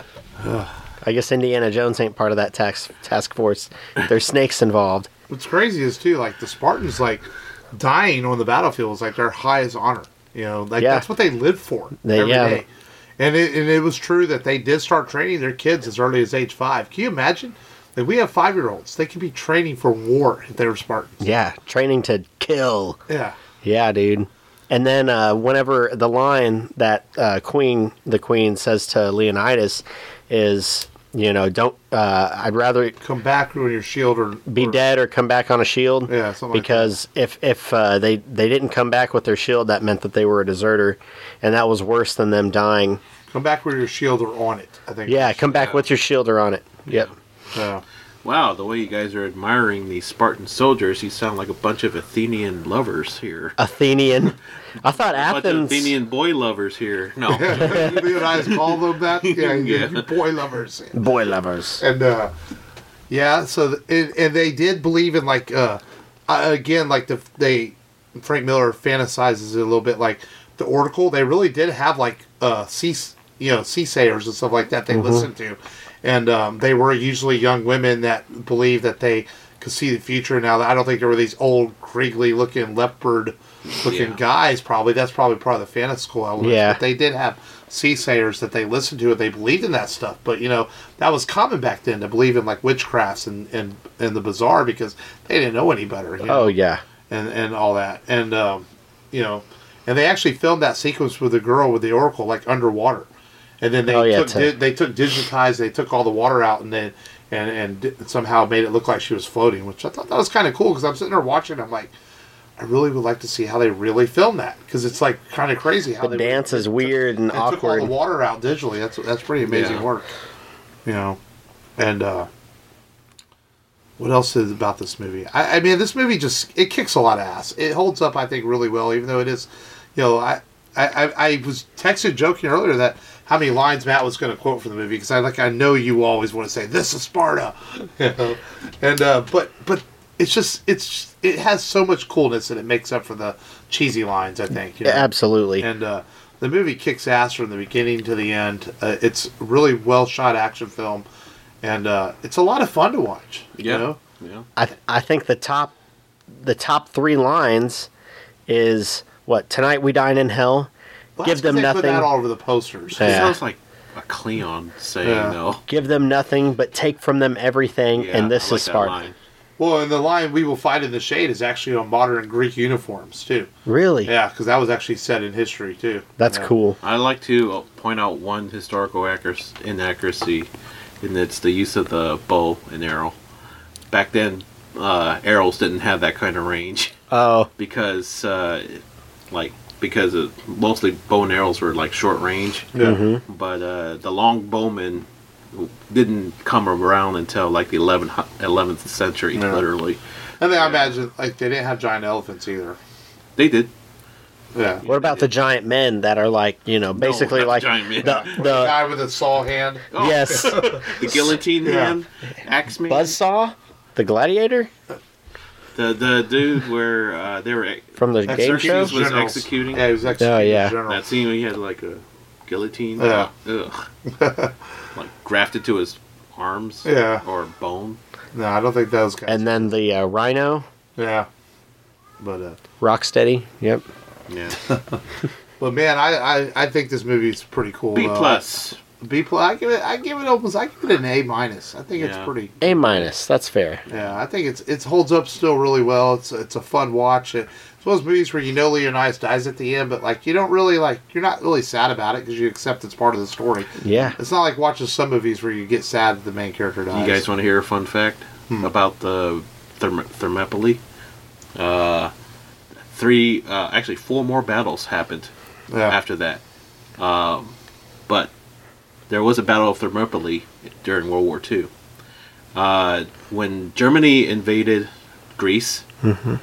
I guess Indiana Jones ain't part of that task force. There's snakes involved. What's crazy is too, the Spartans, dying on the battlefield is their highest honor. That's what they lived for every day. And it was true that they did start training their kids as early as age 5. Can you imagine? We have 5-year-olds. They could be training for war if they were Spartans. Yeah, training to kill. Yeah. Yeah, dude. And then whenever the line that the queen says to Leonidas is, don't. I'd rather come back on your shield or be dead or come back on a shield. Yeah, something because if they didn't come back with their shield, that meant that they were a deserter, and that was worse than them dying. Come back with your shield or on it, I think. Yeah, come back with your shield or on it. Yep. Yeah. Wow, the way you guys are admiring these Spartan soldiers, you sound like a bunch of Athenian lovers here. Athenian? I thought Athens... bunch of Athenian boy lovers here. No. Leonidas call them that? Yeah. Boy lovers. Boy lovers. And, so, and they did believe in, again, Frank Miller fantasizes it a little bit, the Oracle, they really did have, seasayers and stuff like that they listened to. and they were usually young women that believed that they could see the future. Now, I don't think there were these old, creagly looking leopard-looking guys. Probably that's probably part of the fantastical elements. Yeah. But they did have seasayers that they listened to and they believed in that stuff. But that was common back then to believe in like witchcrafts and the bizarre because they didn't know any better. Oh yeah, and all that, and and they actually filmed that sequence with the girl with the oracle like underwater, and then they took digitized, they took all the water out and then and somehow made it look like she was floating, which I thought that was kind of cool because I'm sitting there watching, I'm like, I really would like to see how they really film that because it's like kind of crazy how the dance is weird and awkward. Took all the water out digitally. That's pretty amazing work, and what else is about this movie? I mean, this movie it kicks a lot of ass. It holds up, I think, really well, even though it is, I was texting joking earlier that how many lines Matt was going to quote from the movie because I know you always want to say this is Sparta, and but it has so much coolness that it makes up for the cheesy lines, I think. Absolutely. And the movie kicks ass from the beginning to the end. It's a really well shot action film. And it's a lot of fun to watch. Yeah. I think the top 3 lines is what tonight we dine in hell. Well, give them nothing. Put that all over the posters. It sounds like a Cleon saying though. Give them nothing, but take from them everything. And this is Sparta. Well, and the line "We will fight in the shade" is actually on modern Greek uniforms too. Really? Yeah, because that was actually set in history too. That's cool. I like to point out one historical inaccuracy. And it's the use of the bow and arrow. Back then, arrows didn't have that kind of range. Oh. Because mostly bow and arrows were like short range. Yeah. Mm-hmm. But the long bowmen didn't come around until like the 11th century, literally. And then I imagine like they didn't have giant elephants either. They did. Yeah. What about the giant men that are like, basically no, like the guy with the saw hand? Oh. Yes. The guillotine hand, axe man, buzzsaw, the gladiator, the dude where they were from the game show was executing. Yeah, he was executing. Oh yeah. That scene where he had like a guillotine. Yeah. Like grafted to his arms. Yeah. Or bone. No, I don't think those guys. And then the rhino. Yeah. But Rocksteady. Yep. Yeah. But man, I think this movie is pretty cool. B plus. B plus. I give it an A minus. I think it's pretty. A minus. That's fair. Yeah, I think it holds up still really well. It's a fun watch. It's one of those movies where Leonidas dies at the end, but like you don't really you're not really sad about it because you accept it's part of the story. Yeah. It's not like watching some movies where you get sad that the main character dies. You guys want to hear a fun fact about the Thermopylae? 4 more battles happened after that. But there was a battle of Thermopylae during World War II. When Germany invaded Greece, an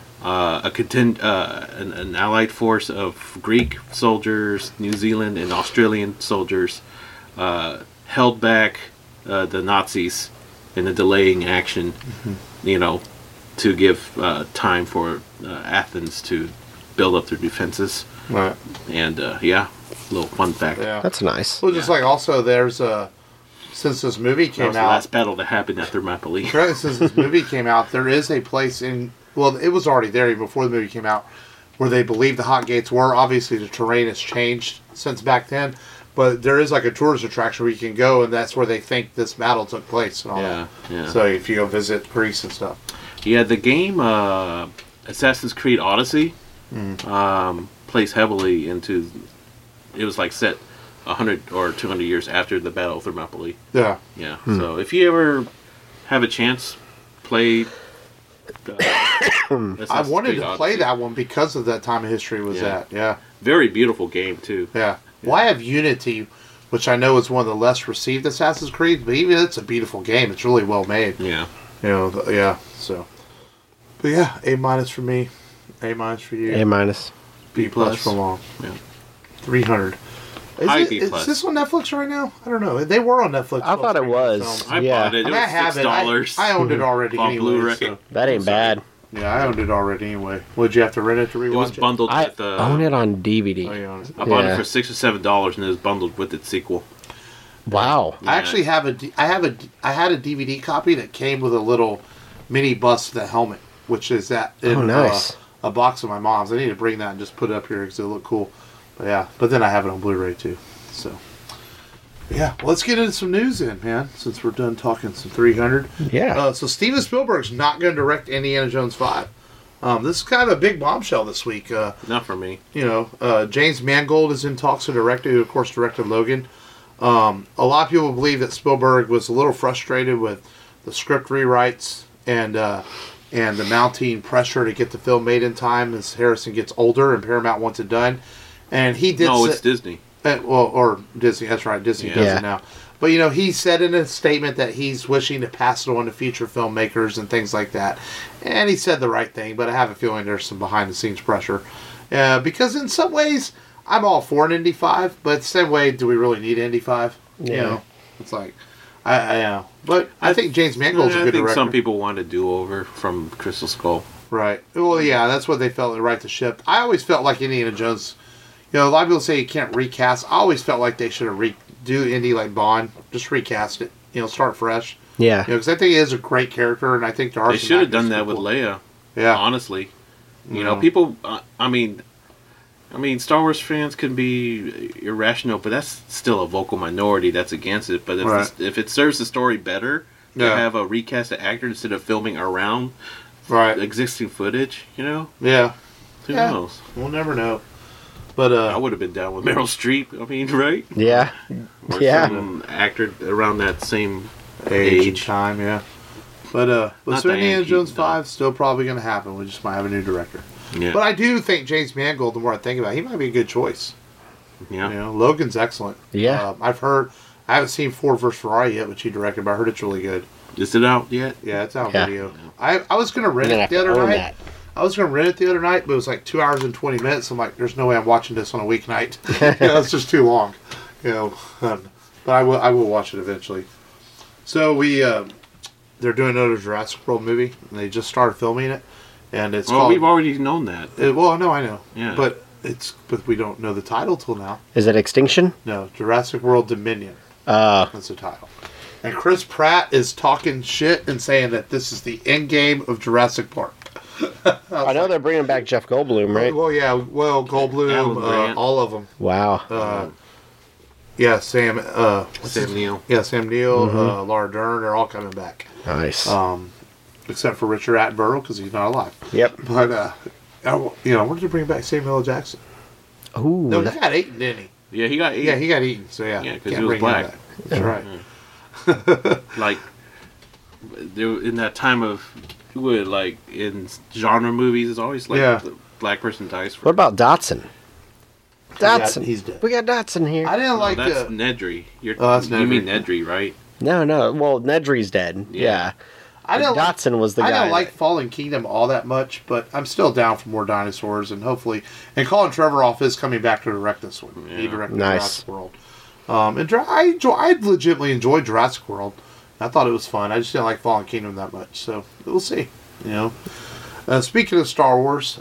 allied force of Greek soldiers, New Zealand and Australian soldiers held back the Nazis in a delaying action, to give time for Athens to build up their defenses. Right. And little fun fact. Yeah. That's nice. Well, just like also there's since this movie That came was the out. last battle that happened at Thermopylae. Right, since this movie came out, there is a place it was already there even before the movie came out, where they believe the Hot Gates were. Obviously, the terrain has changed since back then, but there is like a tourist attraction where you can go, and that's where they think this battle took place and all that. Yeah. So if you go visit Greece and stuff. Yeah, the game Assassin's Creed Odyssey plays heavily into. It was like set 100 or 200 years after the Battle of Thermopylae. Yeah. Yeah. So if you ever have a chance, play. I wanted to play that one because of that time of history was at. Yeah. Very beautiful game too. Yeah. Well, I have Unity, which I know is one of the less received Assassin's Creed, but even it's a beautiful game. It's really well made. Yeah. So. But yeah, A minus for me. A minus for you. A minus. B plus for Long. Yeah. 300. B plus. Is this on Netflix right now? I don't know. They were on Netflix. I thought it was. I bought it. It was I have $6. I owned it already On anyway. Blu-ray. So. That ain't bad. Yeah, I owned it already anyway. Would you have to rent it to rewatch It was bundled I with the. own it on DVD. Oh, you own it. I bought it for $6 or $7, and it was bundled with its sequel. Wow. I actually have I had a DVD copy that came with a little mini bust of the helmet, which is that in nice. A box of my mom's. I need to bring that and just put it up here because it look cool. But yeah, but then I have it on Blu-ray too. So yeah, well, let's get into some news then, man. Since we're done talking some 300. Yeah. So Steven Spielberg's not going to direct Indiana Jones 5. This is kind of a big bombshell this week. Not for me. James Mangold is in talks to direct it, who of course directed Logan. A lot of people believe that Spielberg was a little frustrated with the script rewrites and the mounting pressure to get the film made in time as Harrison gets older and Paramount wants it done. And he did. No, it's Disney. Or Disney. That's right. Disney does it now. But he said in a statement that he's wishing to pass it on to future filmmakers and things like that. And he said the right thing, but I have a feeling there's some behind-the-scenes pressure. Because in some ways, I'm all for an Indy 5, but the same way, do we really need Indy 5? Yeah. It's like, I know. But I think James Mangold's a good director. Some people want a do-over from Crystal Skull. Right. Well, yeah, that's what they felt to right the ship. I always felt like Indiana Jones, a lot of people say you can't recast. I always felt like they should have do Indy like Bond, just recast it, start fresh. Yeah. Because I think he is a great character, and I think there are. They should have done that with Leia. Yeah. Honestly, people. I mean, Star Wars fans can be irrational, but that's still a vocal minority that's against it. But if it serves the story better to have a recasted actor instead of filming around existing footage, Yeah. Who knows? We'll never know. But I would have been down with Meryl Streep. I mean, right? Yeah. Or some actor around that same age time. Yeah. But so Indiana Jones 5 still probably going to happen. We just might have a new director. Yeah. But I do think James Mangold, the more I think about it, he might be a good choice. Yeah. Logan's excellent. Yeah. I haven't seen Ford vs. Ferrari yet, which he directed, but I heard it's really good. Is it out yet? Yeah, it's out on video. I was going to rent it the other night. I was going to rent it the other night, but it was like 2 hours and 20 minutes. I'm like, there's no way I'm watching this on a weeknight. It's just too long. But I will watch it eventually. So they're doing another Jurassic World movie, and they just started filming it. And it's called... we've already known that. No, I know. Yeah. But we don't know the title till now. Is it Extinction? No, Jurassic World Dominion. That's the title. And Chris Pratt is talking shit and saying that this is the end game of Jurassic Park. I know they're bringing back Jeff Goldblum, right? Well, yeah. Well, Goldblum, all of them. Wow. Yeah, Sam Neill. Yeah, Sam Neill, Laura Dern, they're all coming back. Nice. Except for Richard Attenborough, because he's not alive. Yep. But, where did they bring back Samuel L. Jackson? Ooh. No, he got eaten, didn't he? Yeah, he got eaten. Yeah, he got eaten, so yeah. Yeah, because he was black. That's right. Like, in that time of... in genre movies, it's always the black person dies first. What about Dotson? Dotson. He's dead. We got Dotson here. I didn't like that's Nedry. that's Nedry. You mean Nedry, right? No. Well, Nedry's dead. Yeah. Dotson was the guy. I didn't like Fallen Kingdom all that much, but I'm still down for more dinosaurs, and hopefully... And Colin Trevorrow is coming back to direct this one. Yeah. He directed Jurassic World. And I legitimately enjoyed Jurassic World. I thought it was fun. I just didn't like Fallen Kingdom that much, so we'll see. Speaking of Star Wars,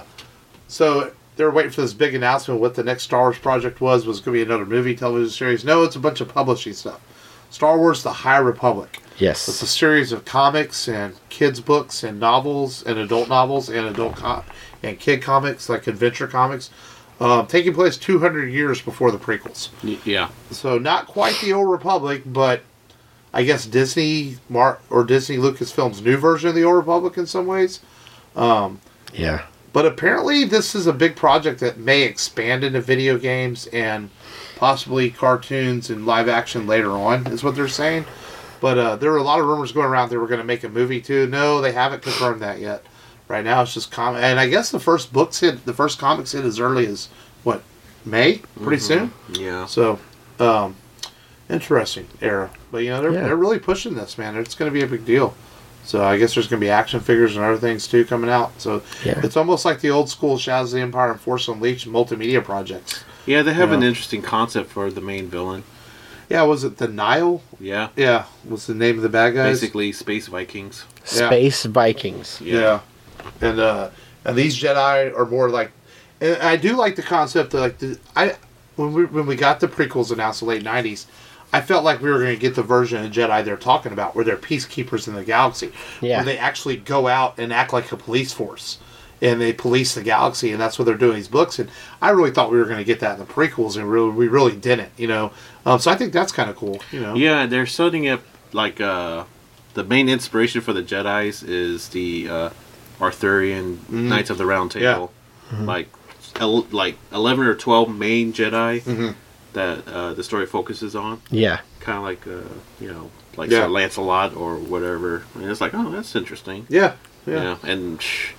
so they were waiting for this big announcement. What the next Star Wars project was going to be another movie, television series. No, it's a bunch of publishing stuff. Star Wars: The High Republic. Yes, it's a series of comics and kids' books and novels and adult novels and and kid comics, like adventure comics, taking place 200 years before the prequels. Yeah. So not quite the Old Republic, but I guess Disney Lucasfilm's new version of the Old Republic in some ways. Yeah. But apparently this is a big project that may expand into video games and possibly cartoons and live action later on, is what they're saying. But there were a lot of rumors going around they were going to make a movie too. No, they haven't confirmed that yet. Right now it's just comic. And I guess the first comics hit as early as, May? Pretty soon? Yeah. So, interesting era. But, they're really pushing this, man. It's going to be a big deal. So, I guess there's going to be action figures and other things, too, coming out. So, It's almost like the old school Shadows of the Empire and Force Unleashed multimedia projects. Yeah, they have an interesting concept for the main villain. Yeah, was it the Nile? Yeah. Yeah, what's the name of the bad guys? Basically, Space Vikings. Space Vikings. Yeah. And these Jedi are more like... And I do like the concept of, when we got the prequels announced in the late 90s, I felt like we were going to get the version of Jedi they're talking about, where they're peacekeepers in the galaxy, where they actually go out and act like a police force, and they police the galaxy, and that's what they're doing in these books. And I really thought we were going to get that in the prequels, and we really didn't, So I think that's kind of cool, Yeah, they're setting up like the main inspiration for the Jedis is the Arthurian Knights of the Round Table, like 11 or 12 main Jedi. That the story focuses on. Yeah. Kind of like, Sir Lancelot or whatever. And it's like, oh, that's interesting. Yeah. And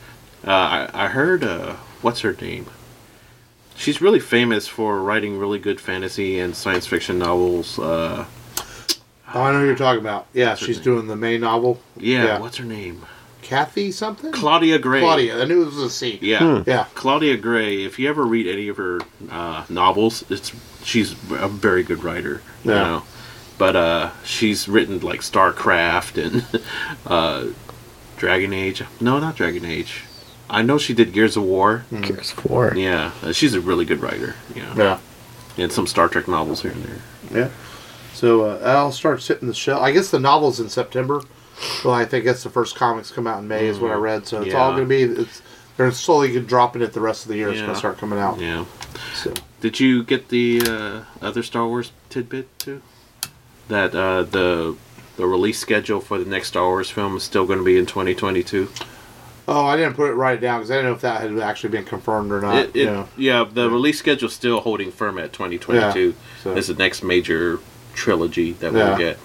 I heard, what's her name? She's really famous for writing really good fantasy and science fiction novels. I know who you're talking about. Yeah, she's doing the main novel. Yeah, what's her name? Kathy something? Claudia Gray. Claudia. I knew it was a C. Yeah. Yeah. Claudia Gray, if you ever read any of her novels, she's a very good writer. Yeah. But she's written like StarCraft and Dragon Age. No, not Dragon Age. I know she did Gears of War. Gears of War. Yeah. She's a really good writer. Yeah. And some Star Trek novels here and there. Yeah. So I'll start sitting the shelf. I guess the novel's in September. Well, I think the first comics come out in May is what I read. So it's all going to be... They're slowly dropping it the rest of the year. It's going to start coming out. Yeah. So. Did you get the other Star Wars tidbit, too? That the release schedule for the next Star Wars film is still going to be in 2022? Oh, I didn't write it down because I didn't know if that had actually been confirmed or not. Yeah, the release schedule is still holding firm at 2022. Yeah, so. It's the next major trilogy that we'll get.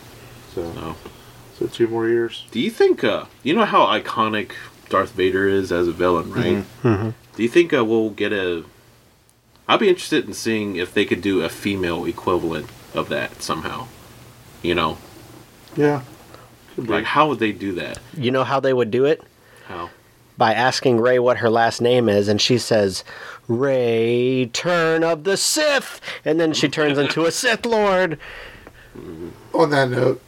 So 2 more years. Do you think, you know how iconic Darth Vader is as a villain, right? Mm-hmm. Do you think we'll get I'd be interested in seeing if they could do a female equivalent of that somehow. Yeah. Like, how would they do that? You know how they would do it? How? By asking Rey what her last name is, and she says, Return of the Sith! And then she turns into a Sith Lord. On that note,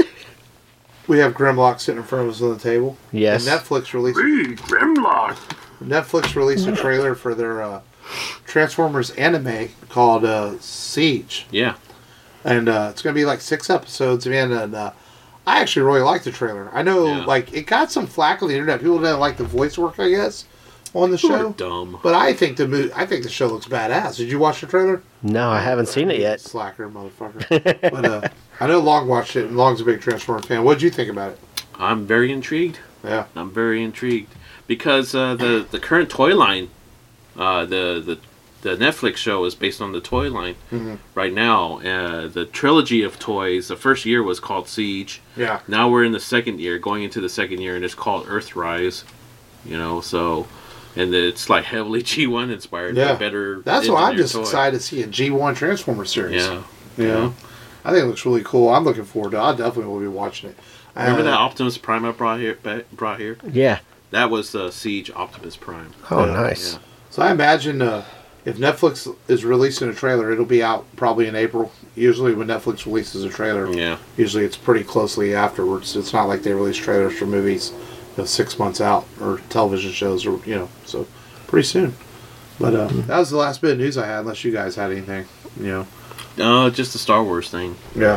we have Grimlock sitting in front of us on the table. Yes. And Netflix released... Grimlock! Netflix released a trailer for their Transformers anime called Siege. Yeah. And it's going to be like 6 episodes, man, and I actually really liked the trailer. I know, it got some flack on the internet. People didn't like the voice work, I guess, on the show. Dumb. But I think the show looks badass. Did you watch the trailer? No, I haven't seen it yet. Slacker, motherfucker. But I know Long watched it, and Long's a big Transformers fan. What did you think about it? I'm very intrigued. Yeah. I'm very intrigued. Because the current toy line, the Netflix show is based on the toy line right now. The trilogy of toys, the first year was called Siege. Yeah. Now we're in the second year, going into the second year, and it's called Earthrise. So... And it's like heavily G1 inspired. Yeah. Better. That's why I'm just excited to see a G1 Transformers series. Yeah. I think it looks really cool. I'm looking forward to it. I definitely will be watching it. Remember that Optimus Prime I brought here? Yeah. That was Siege Optimus Prime. Oh, nice. Yeah. So I imagine if Netflix is releasing a trailer, it'll be out probably in April. Usually when Netflix releases a trailer, usually it's pretty closely afterwards. It's not like they release trailers for movies 6 months out, or television shows, or so pretty soon. But that was the last bit of news I had, unless you guys had anything. No, just the Star Wars thing. Yeah.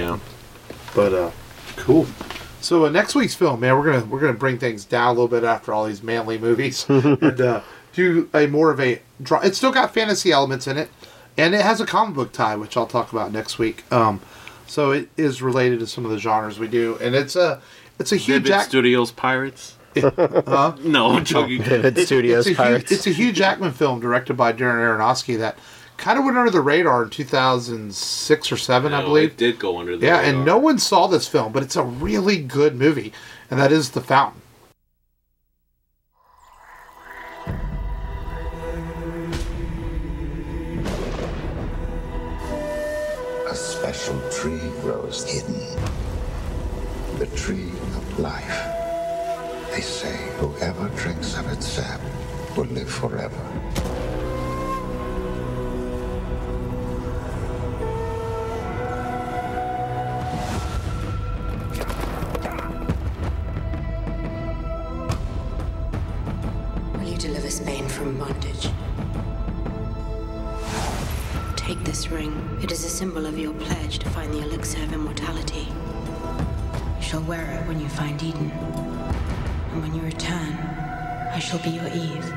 But cool. So next week's film, man, we're gonna bring things down a little bit after all these manly movies, and do a more of a. It's still got fantasy elements in it, and it has a comic book tie, which I'll talk about next week. So it is related to some of the genres we do, and it's a Hugh Vivid Studios Pirates. No, I'm joking. Vivid Studios Pirates. It's a Hugh Jackman film directed by Darren Aronofsky that kind of went under the radar in 2006 or 7, I believe. It did go under the radar. Yeah, and no one saw this film, but it's a really good movie, and that is The Fountain. A special tree grows hidden. The tree of life. They say whoever drinks of its sap will live forever. Will you deliver Spain from bondage? Take this ring. It is a symbol of your pledge to find the elixir of immortality. You shall wear it when you find Eden. And when you return, I shall be your Eve.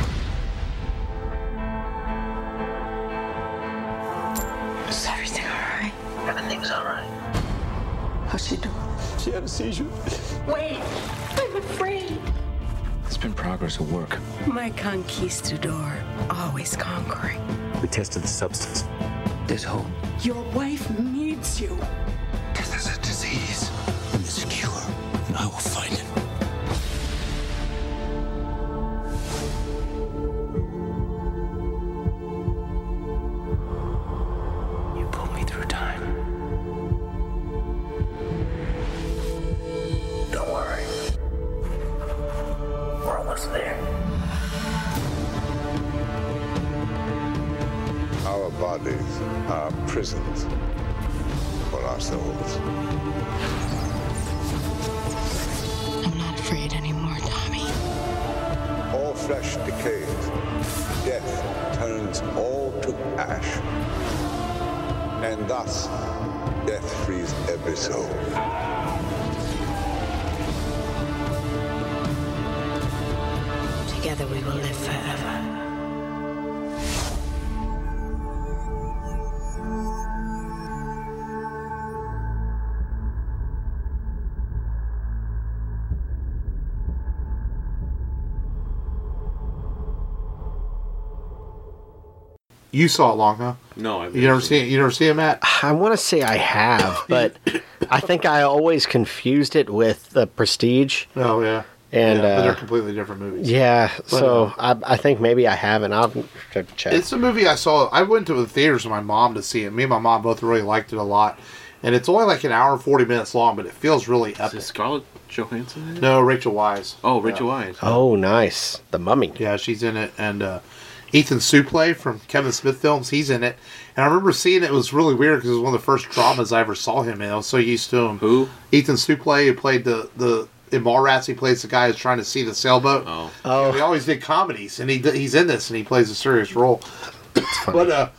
Is everything alright? Everything's alright. How's she doing? She had a seizure. Wait! I'm afraid! It's been progress of work. My conquistador, always conquering. We tested the substance. There's hope. Your wife needs you. Because there's a disease. And there's a cure. And I will find it. You pulled me through time. Don't worry. We're almost there. Our bodies are prisons for our souls. I'm not afraid anymore, Tommy. All flesh decays. Death turns all to ash. And thus, death frees every soul. Together we will live forever. You saw it long, huh? No, I've You never seen it? You never see it, Matt? I want to say I have, but I think I always confused it with The Prestige. Oh, yeah. And but they're completely different movies. yeah, so I think maybe I haven't. I'll have to check. It's a movie I saw. I went to the theaters with my mom to see it. Me and my mom both really liked it a lot. And it's only like an hour and 40 minutes long, but it feels really Is epic. it Scarlett Johansson in it? No, Rachel Weisz. Oh, Rachel Weisz. Oh, nice. The Mummy. Yeah, she's in it. And Ethan Suplee from Kevin Smith films, he's in it. And I remember seeing it. It was really weird because it was one of the first dramas I ever saw him in. I was so used to him. Who? Ethan Suplee, who played in Mallrats, he plays the guy who's trying to see the sailboat. Oh. He always did comedies, and he's in this, and he plays a serious role. But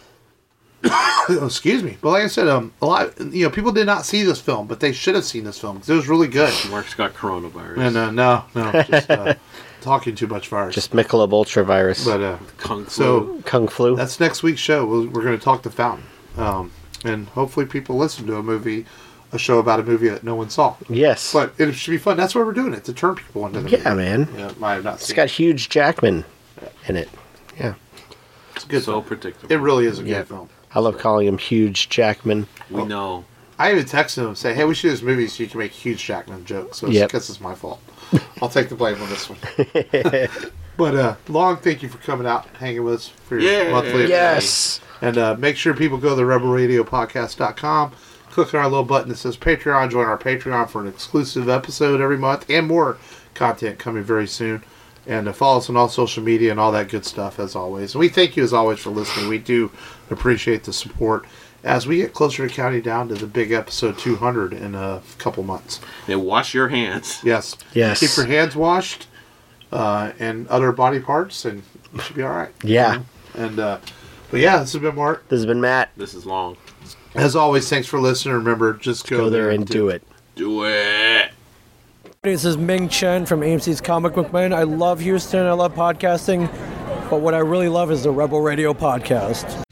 excuse me. But like I said, a lot people did not see this film, but they should have seen this film because it was really good. Mark's got coronavirus. And no, just talking too much virus. Just Michelob Ultra virus. But Kung Flu. so Kung Flu. that's next week's show. We're going to talk to Fountain, and hopefully people listen to a show about a movie that no one saw. Yes. But it should be fun. That's why we're doing it, to turn people into the Yeah, movie. man. Yeah, might have not It's seen got Hugh Jackman in it. Yeah. It's a good So film. predictable. It really is a Yeah. good film. I love calling him Huge Jackman. We know. I even texted him and say, hey, we should do this movie so you can make huge Jackman jokes. So Yep. I guess it's my fault. I'll take the blame on this one. But Long, thank you for coming out and hanging with us for your monthly. Yes. And make sure people go to rebelradiopodcast.com, click on our little button that says Patreon, join our Patreon for an exclusive episode every month and more content coming very soon. And follow us on all social media and all that good stuff as always. And we thank you as always for listening. We do appreciate the support as we get closer to counting down to the big episode 200 in a couple months. And wash your hands. Yes. Yes. Keep your hands washed and other body parts, and you should be all right. Yeah. And but yeah, this has been Mark. This has been Matt. This is Long. As always, thanks for listening. Remember, just Go there and do it. Do it. This is Ming Chen from AMC's Comic Book Man. I love Houston. I love podcasting. But what I really love is the Rebel Radio Podcast.